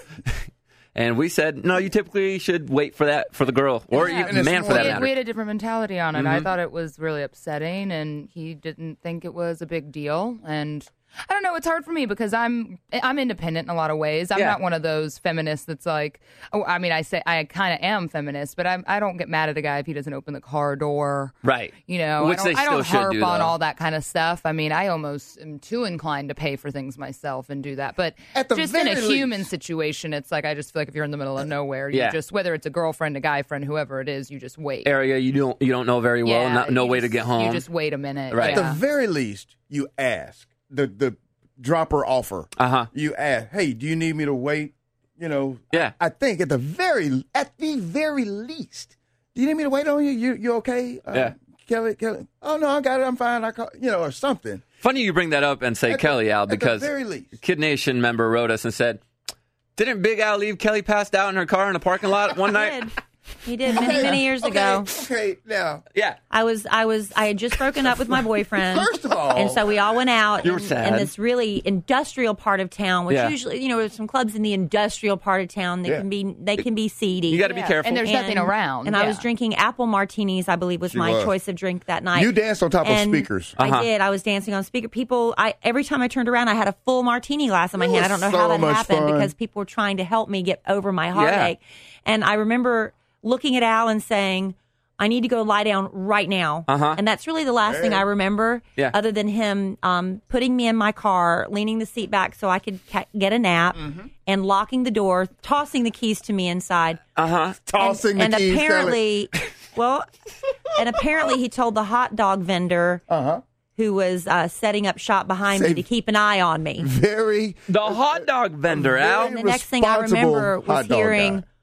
And we said, no, you typically should wait for that for the girl, or Yeah. even man for that we, had, matter. we had a different mentality on it. I Mhm. thought it was really upsetting, and he didn't think it was a big deal. And I don't know. It's hard for me because I'm I'm independent in a lot of ways. I'm Yeah. not one of those feminists that's like, oh, I mean, I say I kind of am feminist, but I'm, I don't get mad at a guy if he doesn't open the car door. Right. You know, Which I they don't, I still don't should harp do, on though. all that kind of stuff. I mean, I almost am too inclined to pay for things myself and do that. But At the just in a very human least. situation, it's like I just feel like if you're in the middle of nowhere, you Yeah. just whether it's a girlfriend, a guy friend, whoever it is, you just wait. Area you don't you don't know very well, Yeah, not, no you way to just- get home. You just wait a minute. Right. At Yeah. the very least, you ask. The the dropper offer. Uh-huh. You ask, hey, do you need me to wait? You know, Yeah. I think at the very at the very least, do you need me to wait on you? You you okay? Uh, Yeah. Kelly, Kelly. Oh no, I got it. I'm fine. I call, you know, or something. Funny you bring that up and say At the- Kelly, Al, at the because very least. Kid Nation member wrote us and said, didn't Big Al leave Kelly passed out in her car in the parking lot one He night? did. He did many, many years okay, ago. Okay, now. Yeah. I was, I was, I had just broken up with my boyfriend. First of all, And so we all went out You were in, sad. in this really industrial part of town, which Yeah. usually, you know, there's some clubs in the industrial part of town that Yeah. can be they can be seedy. You got to be Yeah. careful. And there's nothing around. And I was Yeah. drinking apple martinis, I believe was She my was. choice of drink that night. you danced on top And of speakers. Uh-huh. I did. I was dancing on speaker. People, I every time I turned around, I had a full martini glass in my It hand. I was don't know so how that much happened fun. because people were trying to help me get over my heartache. And I remember looking at Al and saying, I need to go lie down right now. Uh-huh. And that's really the last thing I remember, Yeah. other than him um, putting me in my car, leaning the seat back so I could ca- get a nap, Mm-hmm. and locking the door, tossing the keys to me inside. Uh-huh. Tossing and, the and keys. apparently, well, and apparently he told the hot dog vendor Uh huh. who was uh, setting up shop behind Say- me to keep an eye on me. Very. The hot dog vendor, Al. And the next thing I responsible remember was hot dog hearing guy.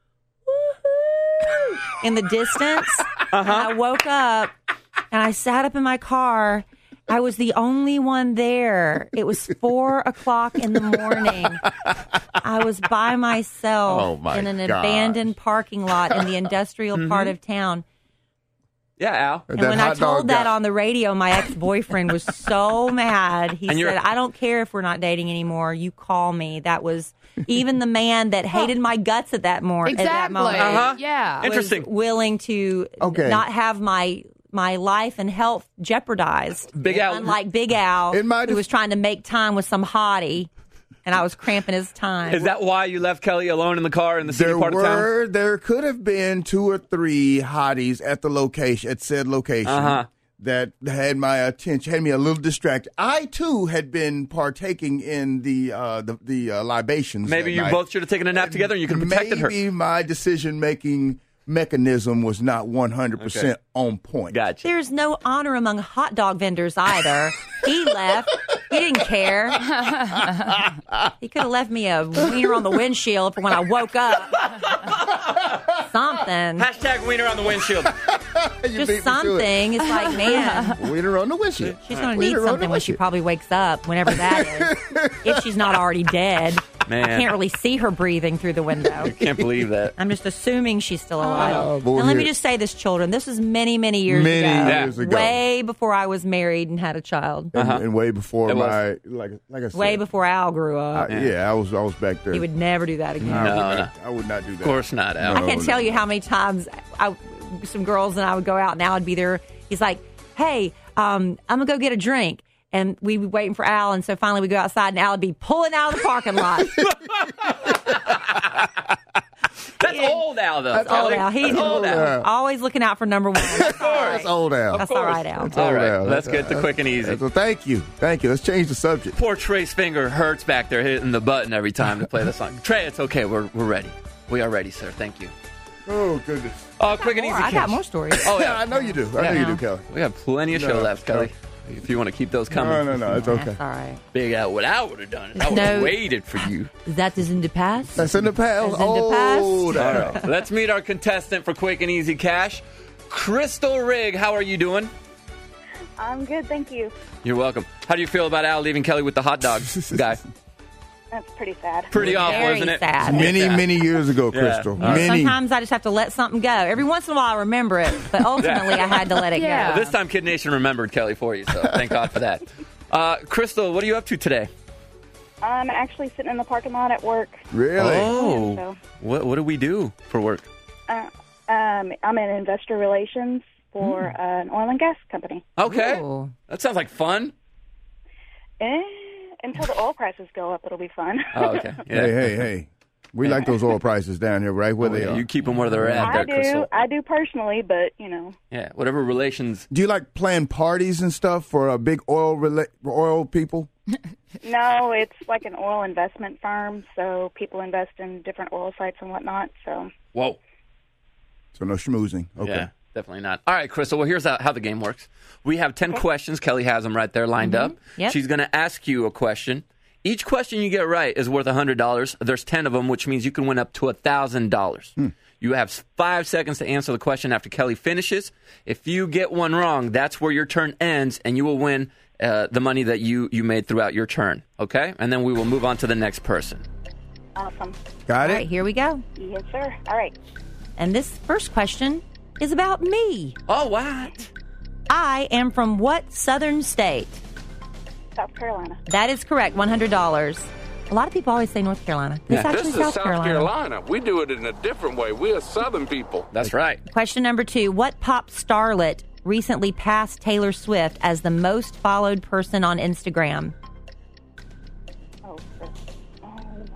"Woohoo" in the distance. Uh-huh. And I woke up and I sat up in my car. I was the only one there. It was four o'clock in the morning. I was by myself Oh, my in an gosh. abandoned parking lot in the industrial part of town. Yeah, Al. And That when I hot dog told that guy. on the radio, my ex-boyfriend was so mad. He And said, you're- I don't care if we're not dating anymore. You call me. That was even the man that hated my guts at that, more, at that Exactly. moment. Uh-huh. Yeah. was Interesting. willing to Okay. not have my my life and health jeopardized. Big Al- Unlike Big Al, In my who def- was trying to make time with some hottie, and I was cramping his time. Is that why you left Kelly alone in the car in the city There part of town? were, there could have been two or three hotties at the location, at said location, Uh-huh. that had my attention, had me a little distracted. I too had been partaking in the uh, the, the uh, libations. Maybe that you night. both should have taken a nap together and you could have protected her. Maybe my decision making mechanism was not one hundred percent Okay. on point. Gotcha. There's no honor among hot dog vendors either. He left. He didn't care. He could have left me a wiener on the windshield for when I woke up. Something. Hashtag wiener on the windshield. Just something. It's like, man. Wiener on the windshield. She's going to need something when she probably wakes up, whenever that is. If she's not already dead. Man. I can't really see her breathing through the window. I can't believe that. I'm just assuming she's still alive. Oh, boy, and let me here. just say this, children. This was many, many years Many ago. years ago. Way before I was married and had a child. And, Uh-huh. and way before It was. my, like, like I said. Way before Al grew I, up. yeah, I was I was back there. He would never do that again. I, No, would no. not, I would not do that. Of course not, Al. I can't no. tell you how many times I, some girls and I would go out and Al would be there. He's like, hey, um, I'm going to go get a drink. And we'd be waiting for Al. And so finally we go outside and Al would be pulling out of the parking lot. That's old Al, though. That's old Kelly. Al. He's That's old Al. Al. always looking out for number one. That's all right. That's old Al. That's all right, Al. That's All old right, Al. let's That's- get to quick and easy. So thank you. Thank you. Let's change the subject. Poor Trey's finger hurts back there hitting the button every time to play the song. Trey, it's okay. We're, we're ready. We are ready, sir. Thank you. Oh, goodness. Uh, quick and More. easy. I got catch. more stories. Oh, Yeah, yeah. I know you do. I Yeah. know you do, Kelly. We have plenty of show No, left, no. Kelly. If you want to keep those coming. No, no, no. It's okay. That's all right. Big Al, what I would have done is I would No. have waited for you. That is in the past. That's in the past. That's in the past. Old All Al. right. Let's meet our contestant for quick and easy cash. Crystal Rigg, how are you doing? I'm good, thank you. You're welcome. How do you feel about Al leaving Kelly with the hot dog guy? That's pretty sad. Pretty awful, Very isn't it? sad. Many, Yeah. many years ago, Yeah. Crystal. All right. Many. Sometimes I just have to let something go. Every once in a while I remember it, but ultimately I had to let it Yeah. go. This time, Kid Nation remembered Kelly for you, so thank God for that. Uh, Crystal, what are you up to today? I'm actually sitting in the parking lot at work. Really? Oh, So, what what do we do for work? uh, um, I'm in investor relations for an oil and gas company. Okay, Ooh. that sounds like fun. Eh, until the oil prices go up, it'll be fun. Oh, okay. Yeah. Hey, hey, hey. We like those oil prices down here, right where Oh, they yeah, are. you keep them where they're at, I there, do. Crystal. I do personally, but, you know. Yeah, whatever relations. Do you like plan parties and stuff for uh, big oil rela- oil people? No, it's like an oil investment firm, so people invest in different oil sites and whatnot, so. Whoa. So no schmoozing. Okay. Yeah, definitely not. All right, Crystal. Well, here's how, how the game works. We have ten questions. Kelly has them right there lined up. Yep. She's going to ask you a question. Each question you get right is worth one hundred dollars. There's ten of them, which means you can win up to one thousand dollars. You have five seconds to answer the question after Kelly finishes. If you get one wrong, that's where your turn ends, and you will win uh, the money that you, you made throughout your turn. Okay? And then we will move on to the next person. Awesome. Got All it? right, here we go. Yes, sir. All right. And this first question is about me. Oh, what? I am from what southern state? South Carolina. That is correct, one hundred dollars. A lot of people always say North Carolina. It's Yeah. actually This is South, South Carolina. Carolina. We do it in a different way. We're Southern people. That's right. Question number two. What pop starlet recently passed Taylor Swift as the most followed person on Instagram? Oh, oh.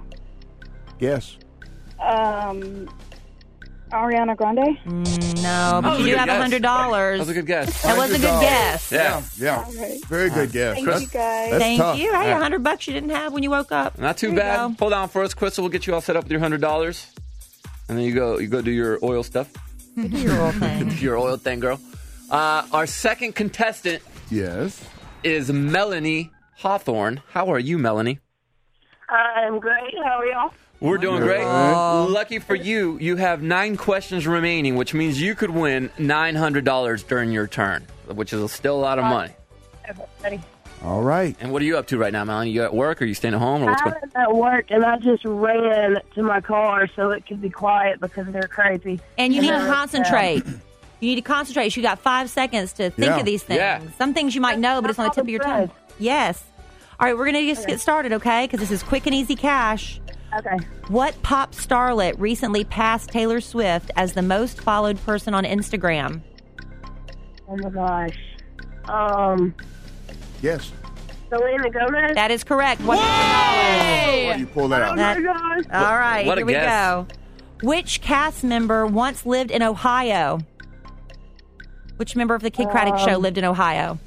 Yes. Um, Ariana Grande? No, but Oh, you do good have guess. one hundred dollars. That was a good guess. That was a good guess. Yeah. Yeah. All right. Very good guess. Thank That's- you, guys. That's Thank tough. you. Hey, a hundred bucks you didn't have when you woke up. Not too There you bad. go. Hold on for us, Crystal. We'll get you all set up with your hundred dollars, and then you go you go do your oil stuff, Do your old thing. your oil thing, girl. Uh, our second contestant Yes. is Melanie Hawthorne. How are you, Melanie? I'm great. How are y'all? We're doing great. Lucky for you, you have nine questions remaining, which means you could win nine hundred dollars during your turn, which is still a lot of money. Ready? All right. And what are you up to right now, Melanie? You at work, or are you staying at home, or what's going? I'm at work, and I just ran to my car so it could be quiet because they're crazy. And you need to uh, concentrate. You need to concentrate. You got five seconds to think Yeah. of these things. Yeah. Some things you might know, but it's on the tip of your tongue. Yes. All right, we're going to just get started, okay? Because this is quick and easy cash. Okay. What pop starlet recently passed Taylor Swift as the most followed person on Instagram? Oh my gosh. Um, Yes. Selena Gomez. That is correct. one hundred dollars. Why do you pull that out? That- Oh my gosh. All right, What a here we guess. go. Which cast member once lived in Ohio? Which member of the Kid Craddock Show Um, lived in Ohio?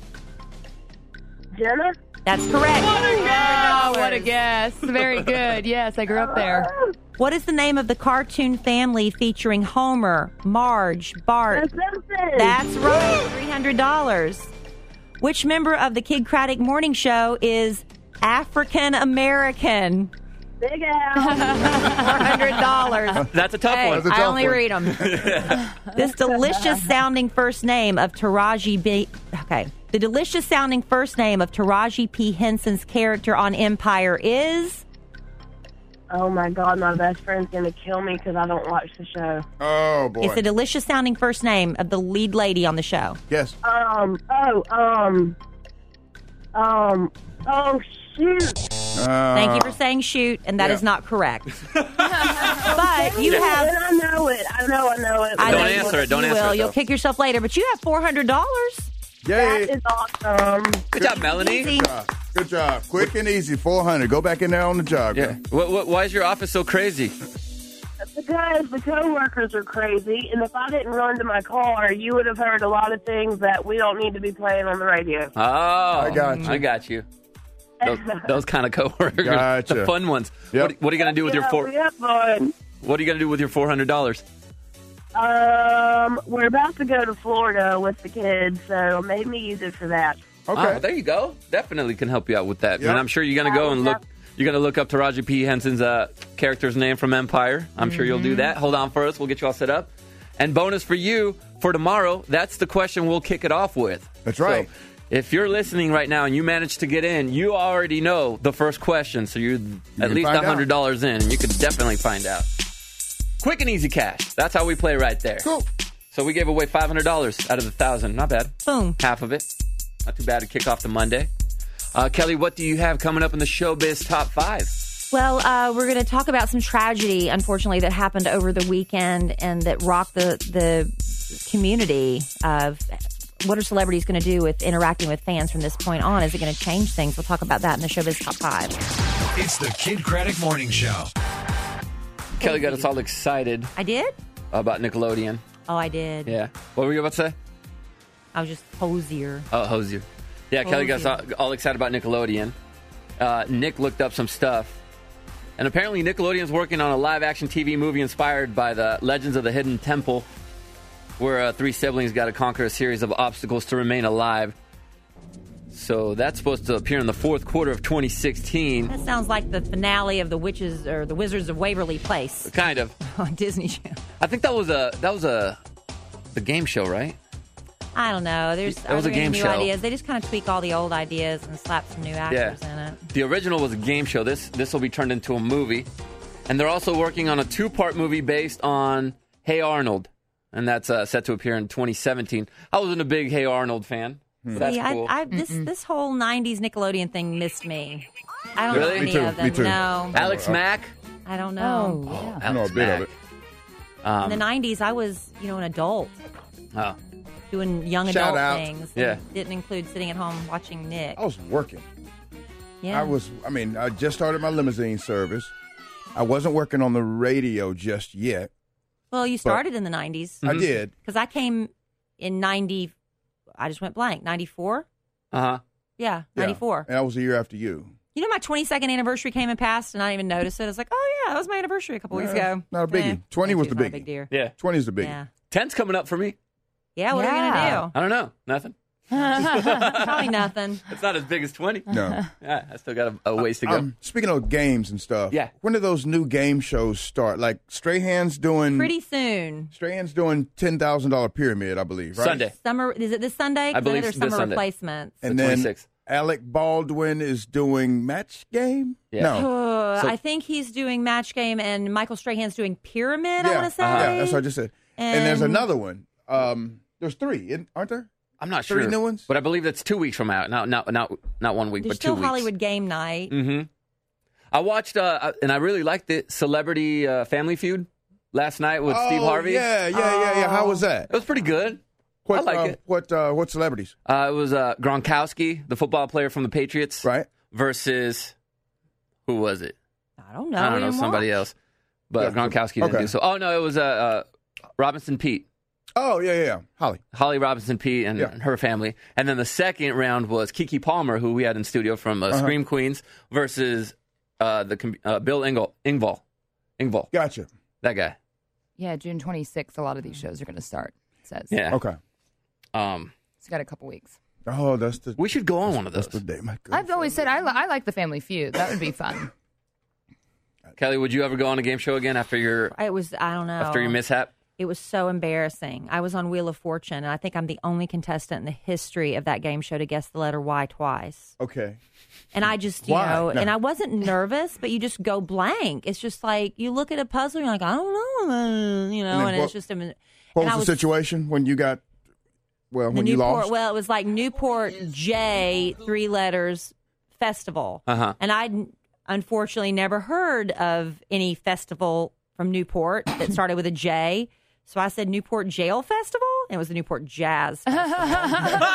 Jenna. That's correct. Oh, what a guess. Very good. Yes, I grew up there. What is the name of the cartoon family featuring Homer, Marge, Bart? The Simpsons. That's right, three hundred dollars. Which member of the Kid Craddock Morning Show is African American? Big Al. four hundred dollars. That's a tough Hey, one. I only read them. This delicious sounding first name of Taraji B. Okay. The delicious sounding first name of Taraji P. Henson's character on Empire is. Oh my God, my best friend's gonna kill me because I don't watch the show. Oh boy. It's the delicious sounding first name of the lead lady on the show. Yes. Um. Oh. Um. Um. Oh shoot. Uh, Thank you for saying shoot, and that yeah. is not correct. But you have. And I know it. I know. I know it. I Don't know answer you it. Don't will. answer it, You'll though. kick yourself later, but you have four hundred dollars. Yay. That is awesome. Good job, Melanie. Easy. Good job. Good job. Quick and easy. four hundred. Go back in there on the job. Yeah. What, what, why is your office so crazy? Because the coworkers are crazy, and if I didn't run to my car, you would have heard a lot of things that we don't need to be playing on the radio. Oh, I got you. I got you. Those, those kind of coworkers, Gotcha. the fun ones. Yep. What, what are you going to do with your Yeah, four? we have fun. What are you going to do with your four hundred dollars? Um, we're about to go to Florida with the kids, so maybe use it for that. Okay. Oh, there you go. Definitely can help you out with that. Yep. And I'm sure you're going to go and Yeah. look. You're going to look up Taraji P. Henson's uh, character's name from Empire. I'm sure you'll do that. Hold on for us. We'll get you all set up. And bonus for you for tomorrow. That's the question we'll kick it off with. That's right. So, if you're listening right now and you manage to get in, you already know the first question. So you're at can least find one hundred dollars in. You could definitely find out. Quick and easy cash. That's how we play right there. Cool. So we gave away five hundred dollars out of the one thousand. Not bad. Boom. Half of it. Not too bad to kick off the Monday. Uh, Kelly, what do you have coming up in the Showbiz Top five? Well, uh, we're going to talk about some tragedy, unfortunately, that happened over the weekend and that rocked the the community of what are celebrities going to do with interacting with fans from this point on? Is it going to change things? We'll talk about that in the Showbiz Top five. It's the Kid Craddock Morning Show. Kelly got us all excited I did? about Nickelodeon. Oh, I did. Yeah. What were you about to say? I was just hosier. Oh, Hosier. Yeah, Kelly got us all, all excited about Nickelodeon. Uh, Nick looked up some stuff. And apparently Nickelodeon's working on a live-action T V movie inspired by the Legends of the Hidden Temple, where uh, three siblings got to conquer a series of obstacles to remain alive. So that's supposed to appear in the fourth quarter of twenty sixteen. That sounds like the finale of the Witches or the Wizards of Waverly Place Kind of. on Disney Channel. I think that was a that was a the game show, right? I don't know. There's That was are a there any game new show. ideas. They just kind of tweak all the old ideas and slap some new actors in it. The original was a game show. This this will be turned into a movie. And they're also working on a two-part movie based on Hey Arnold. And that's uh, set to appear in twenty seventeen. I wasn't a big Hey Arnold fan. So that's See, cool. I, I, this this whole nineties Nickelodeon thing missed me. I don't know Really? any Me too, of them. me too. No, Alex Mack. I don't know. Oh, I know a Alex bit Mack. of it. Um, In the nineties, I was, you know, an adult oh, doing young Shout adult out. things. Yeah. Didn't include sitting at home watching Nick. I was working. Yeah. I was, I mean, I just started my limousine service. I wasn't working on the radio just yet. Well, you started in the nineties. I did. Because I came in ninety. I just went blank. ninety-four? uh-huh. Yeah, Yeah. ninety-four. And that was a year after you. You know, my twenty-second anniversary came and passed, and I didn't even notice it. I was like, oh, yeah, that was my anniversary a couple weeks Yeah, ago. Not a biggie. Eh, twenty was the not a biggie. big deal. Yeah. twenty is the biggie. Yeah. ten's coming up for me. Yeah, what Yeah. are we going to I don't know. Nothing. do? Probably nothing. It's not as big as twenty. No. Yeah, I still got a, a ways to go. Um, speaking of games and stuff, Yeah. when do those new game shows start? Like Strahan's doing Pretty soon. Strahan's doing ten thousand dollar pyramid, I believe, right? Sunday. Summer, is it this Sunday? 'Cause I believe know there's this summer Sunday. replacements. And The then twenty-sixth. Alec Baldwin is doing match game. Yeah. No, Uh, So- I think he's doing match game, and Michael Strahan's doing pyramid. I yeah, want to say. yeah, that's what I just said. And, there's And- another one. Um, there's three, isn't- aren't there? I'm not Three sure. new ones? But I believe that's two weeks from out. Not not not not one week, There's but two still weeks. Hollywood Game Night. Mm-hmm. I watched, uh, and I really liked it, Celebrity uh, Family Feud last night with oh, Steve Harvey. Yeah, yeah, yeah, yeah. How was that? It was pretty good. What, I like uh, it. What uh, what celebrities? Uh, it was uh, Gronkowski, the football player from the Patriots, Right. versus who was it? I don't know. I don't We know, didn't somebody watch. else. But Yeah. Gronkowski didn't Okay. do so. Oh no, it was uh, uh, Robinson Pete, Oh yeah, yeah, yeah. Holly. Holly Robinson Pete, and Yeah. her family. And then the second round was Kiki Palmer, who we had in studio from uh, Uh-huh. Scream Queens, versus uh, the com- uh, Bill Engel, Engvall, Engvall, Gotcha. that guy. Yeah, June twenty-sixth, a lot of these shows are going to start, it says. Yeah. Okay. Um, It's got a couple weeks. Oh, that's the. We should go on one of those. That's the day. My God. I've always said I, li- I like the Family Feud. That would be fun. Kelly, would you ever go on a game show again after your It was, I don't know. after your mishap? It was so embarrassing. I was on Wheel of Fortune, and I think I'm the only contestant in the history of that game show to guess the letter Y twice. Okay. And I just, you Why? know, No. and I wasn't nervous, but you just go blank. It's just like you look at a puzzle, and you're like, I don't know, uh, you know, And then and, what- it's just. A, What and was I the was, situation when you got? Well, the when you Newport, lost. well, it was like Newport J, three letters, festival. Uh-huh. And I'd unfortunately never heard of any festival from Newport that started with a J. So I said Newport Jail Festival, and it was the Newport Jazz Festival. And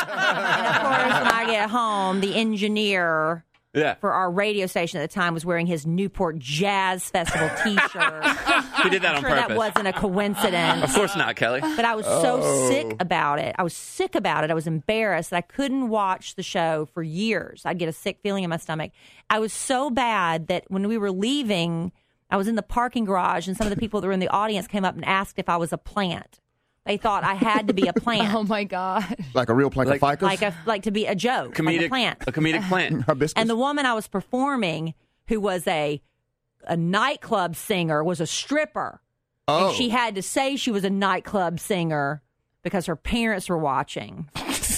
of course, when I get home, the engineer Yeah. for our radio station at the time was wearing his Newport Jazz Festival T-shirt. He did that I'm on sure purpose. that wasn't a coincidence. Of course not, Kelly. But I was so Oh. sick about it. I was sick about it. I was embarrassed that I couldn't watch the show for years. I'd get a sick feeling in my stomach. I was so bad that when we were leaving, I was in the parking garage, and some of the people that were in the audience came up and asked if I was a plant. They thought I had to be a plant. Oh my God! Like a real plant of ficus? Like a like to be a joke, like a plant. a comedic plant. Hibiscus? And the woman I was performing, who was a a nightclub singer, was a stripper. Oh. And she had to say she was a nightclub singer because her parents were watching.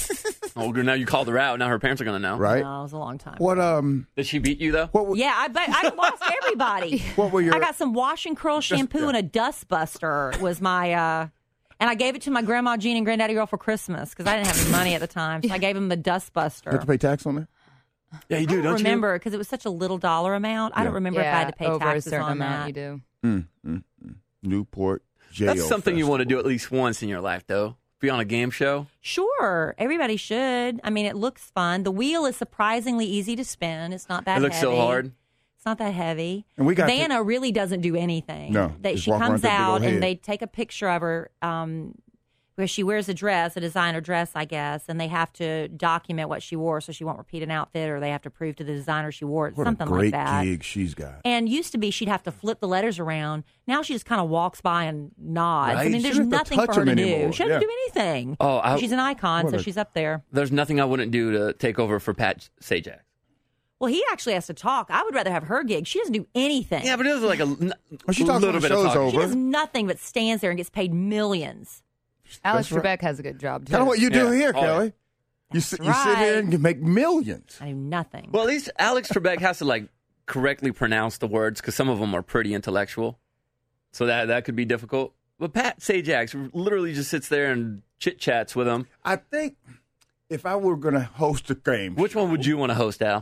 Oh, now you called her out. Now her parents are going to know. Right. No, it was a long time. What um? Did she beat you though? What? Yeah, I bet I lost everybody. What were your? I got some wash and curl shampoo and a dust buster was my uh and I gave it to my grandma Jean and granddaddy Earl for Christmas because I didn't have any money at the time. So I gave them the dust buster. You have to pay tax on that? Yeah, you do, I don't don't remember because it was such a little dollar amount. I Yeah. don't remember if I Yeah, had to pay over a taxes certain on amount, that. you do. Mm, mm, mm. Newport Jail. That's something you Festival. want to do at least once in your life, though. Be on a game show. Sure, everybody should. I mean, it looks fun. The wheel is surprisingly easy to spin. It's not that It looks heavy. so hard. It's not that heavy. And we got to- Vanna really doesn't do anything. No, They, just she walk around comes with that big old out and head. they take a picture of her um, where she wears a dress, a designer dress, I guess, and they have to document what she wore so she won't repeat an outfit, or they have to prove to the designer she wore it, What something a great like that. gig she's got. And used to be she'd have to flip the letters around. Now she just kind of walks by and nods. Right. I mean, She there's doesn't have to nothing for touch her to them do. anymore. She doesn't Yeah. do anything. Oh, I- she's an icon, What so a- she's up there. There's nothing I wouldn't do to take over for Pat Sajak. Well, he actually has to talk. I would rather have her gig. She doesn't do anything. Yeah, but it was like a n- Well, she talks little when the bit of show's talking. over. She does nothing but stands there and gets paid millions. Alex That's right. Trebek has a good job too. Kind of what you do Yeah. here, Oh, Kelly. You sit, you sit here right. and you make millions. I do nothing. Well, at least Alex Trebek has to like correctly pronounce the words because some of them are pretty intellectual, so that that could be difficult. But Pat Sajak literally just sits there and chit chats with him. I think if I were going to host a game, Which one would you want to host, Al?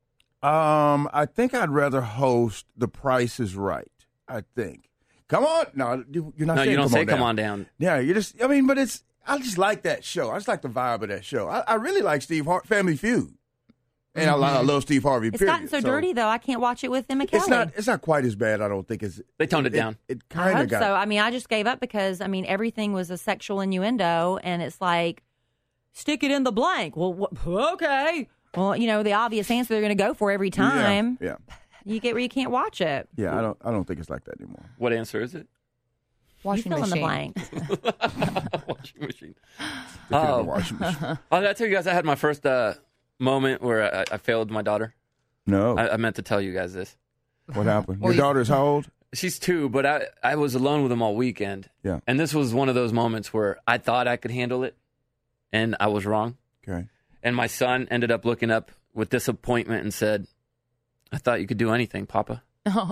um, I think I'd rather host The Price is Right. I think. Come on, no, you- you're not. No, saying you don't come say on "come down. on down." Yeah, you just. I mean, but it's. I just like that show. I just like the vibe of that show. I, I really like Steve Har- Family Feud, and I, I love Steve Harvey. It's period. gotten so, dirty, though. I can't watch it with Emma Kelly. It's not. It's not quite as bad. I don't think it's. They toned it down. It, I kind hope of got. so. I mean, I just gave up because, I mean, everything was a sexual innuendo, and it's like, stick it in the blank. Well, wh- okay. Well, you know, the obvious answer they're going to go for every time. Yeah, You get where you can't watch it. yeah. I don't. I don't think it's like that anymore. What answer is it? Washing you fill machine. in the blank. Washing machine. Stick it in the Oh. washing machine. Oh, did I tell you guys I had my first uh, moment where I, I failed my daughter? No. I, I meant to tell you guys this. What happened? Well, Your you- daughter's how old? She's two, but I, I was alone with them all weekend. Yeah. And this was one of those moments where I thought I could handle it, and I was wrong. Okay. And my son ended up looking up with disappointment and said, I thought you could do anything, Papa.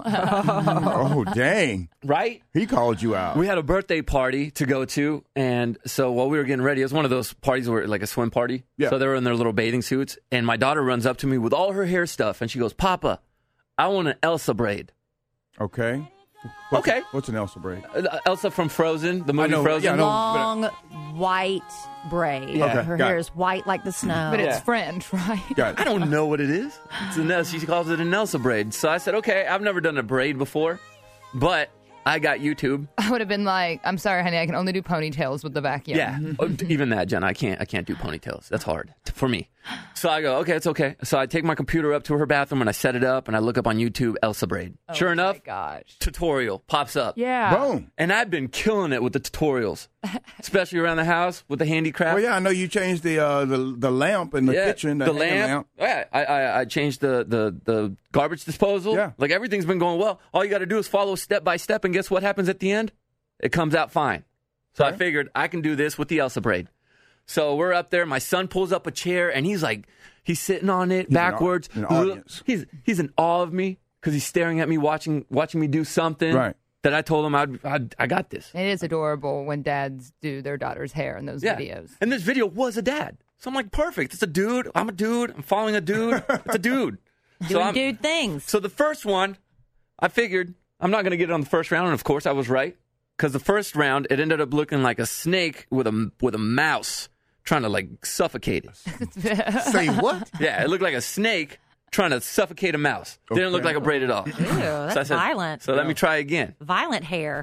Oh, dang. Right? He called you out. We had a birthday party to go to, and so while we were getting ready, it was one of those parties where like a swim party. Yeah. So they were in their little bathing suits, and my daughter runs up to me with all her hair stuff, and she goes, Papa, I want an Elsa braid. Okay. What's, Okay. What's an Elsa braid? Uh, Elsa from Frozen, the movie know, Frozen. yeah, I know. Long white braid. Yeah. Okay, Her got hair it. is white like the snow. But it's Yeah. French, right? Got I it. don't know what it is. It's an Elsa. She calls it an Elsa braid. So I said, okay, I've never done a braid before, but I got YouTube. I would have been like, I'm sorry, honey, I can only do ponytails with the vacuum. Yeah, Oh, even that, Jen. I can't. I can't do ponytails. That's hard t- for me. So I go, okay, it's okay. So I take my computer up to her bathroom and I set it up and I look up on YouTube Elsa braid. Oh, sure enough, my gosh. tutorial pops up. Yeah. Boom. And I've been killing it with the tutorials, especially around the house with the handicraft. Well, yeah, I know you changed the uh, the the lamp in the yeah, kitchen. The, The, lamp. hand lamp. Yeah, I, I I changed the, the the garbage disposal. Yeah. Like everything's been going well. All you got to do is follow step by step, and guess what happens at the end? It comes out fine. So I figured I can do this with the Elsa braid. So we're up there. My son pulls up a chair, and he's like, he's sitting on it He's backwards. an, au- an audience. He's he's in awe of me because he's staring at me, watching watching me do something. Right. That I told him I'd, I'd I got this. It is adorable when dads do their daughter's hair in those Yeah. videos. And this video was a dad. So I'm like, perfect. It's a dude. I'm a dude. I'm following a dude. It's a dude. Doing so I'm, dude things. So the first one, I figured I'm not going to get it on the first round, and of course I was right. Because the first round, it ended up looking like a snake with a with a mouse trying to like suffocate it. Say what? Yeah, it looked like a snake trying to suffocate a mouse. Didn't Okay. look like a braid at all. Ew, that's so I said, violent. So let me try again. Violent hair.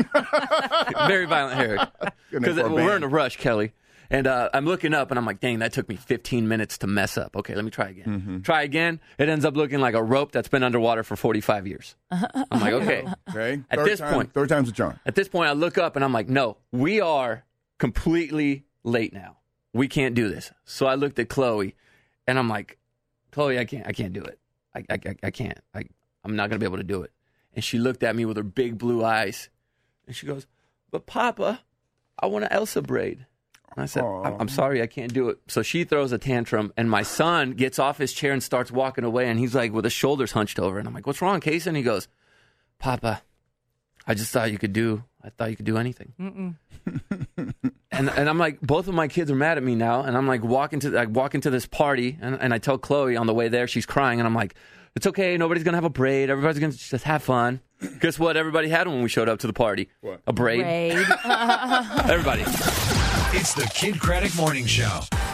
Very violent hair. Because for a we're band. in a rush, Kelly. And uh, I'm looking up, and I'm like, dang, that took me fifteen minutes to mess up. Okay, let me try again. Mm-hmm. Try again. It ends up looking like a rope that's been underwater for forty-five years. I'm like, okay. Okay. At Third this time, point- third time's a charm. At this point, I look up, and I'm like, no, we are completely late now. We can't do this. So I looked at Chloe, and I'm like, Chloe, I can't, I can't do it. I, I, I- I can't. I, I'm not gonna be able to do it. And she looked at me with her big blue eyes, and she goes, "But Papa, I want an Elsa braid." And I said, I'm, I'm sorry, I can't do it. So she throws a tantrum, and my son gets off his chair and starts walking away, and he's like with his shoulders hunched over. And I'm like, what's wrong, Casey? And he goes, Papa, I just thought you could do, I thought you could do anything. Mm-mm. And and I'm like, both of my kids are mad at me now, and I'm like walking to I walk into this party, and, and I tell Chloe on the way there, she's crying, and I'm like, it's okay, nobody's gonna have a braid, everybody's gonna just have fun. Guess what? Everybody had when we showed up to the party. What? A braid. Braid. Everybody. It's the Kid Craddock Morning Show.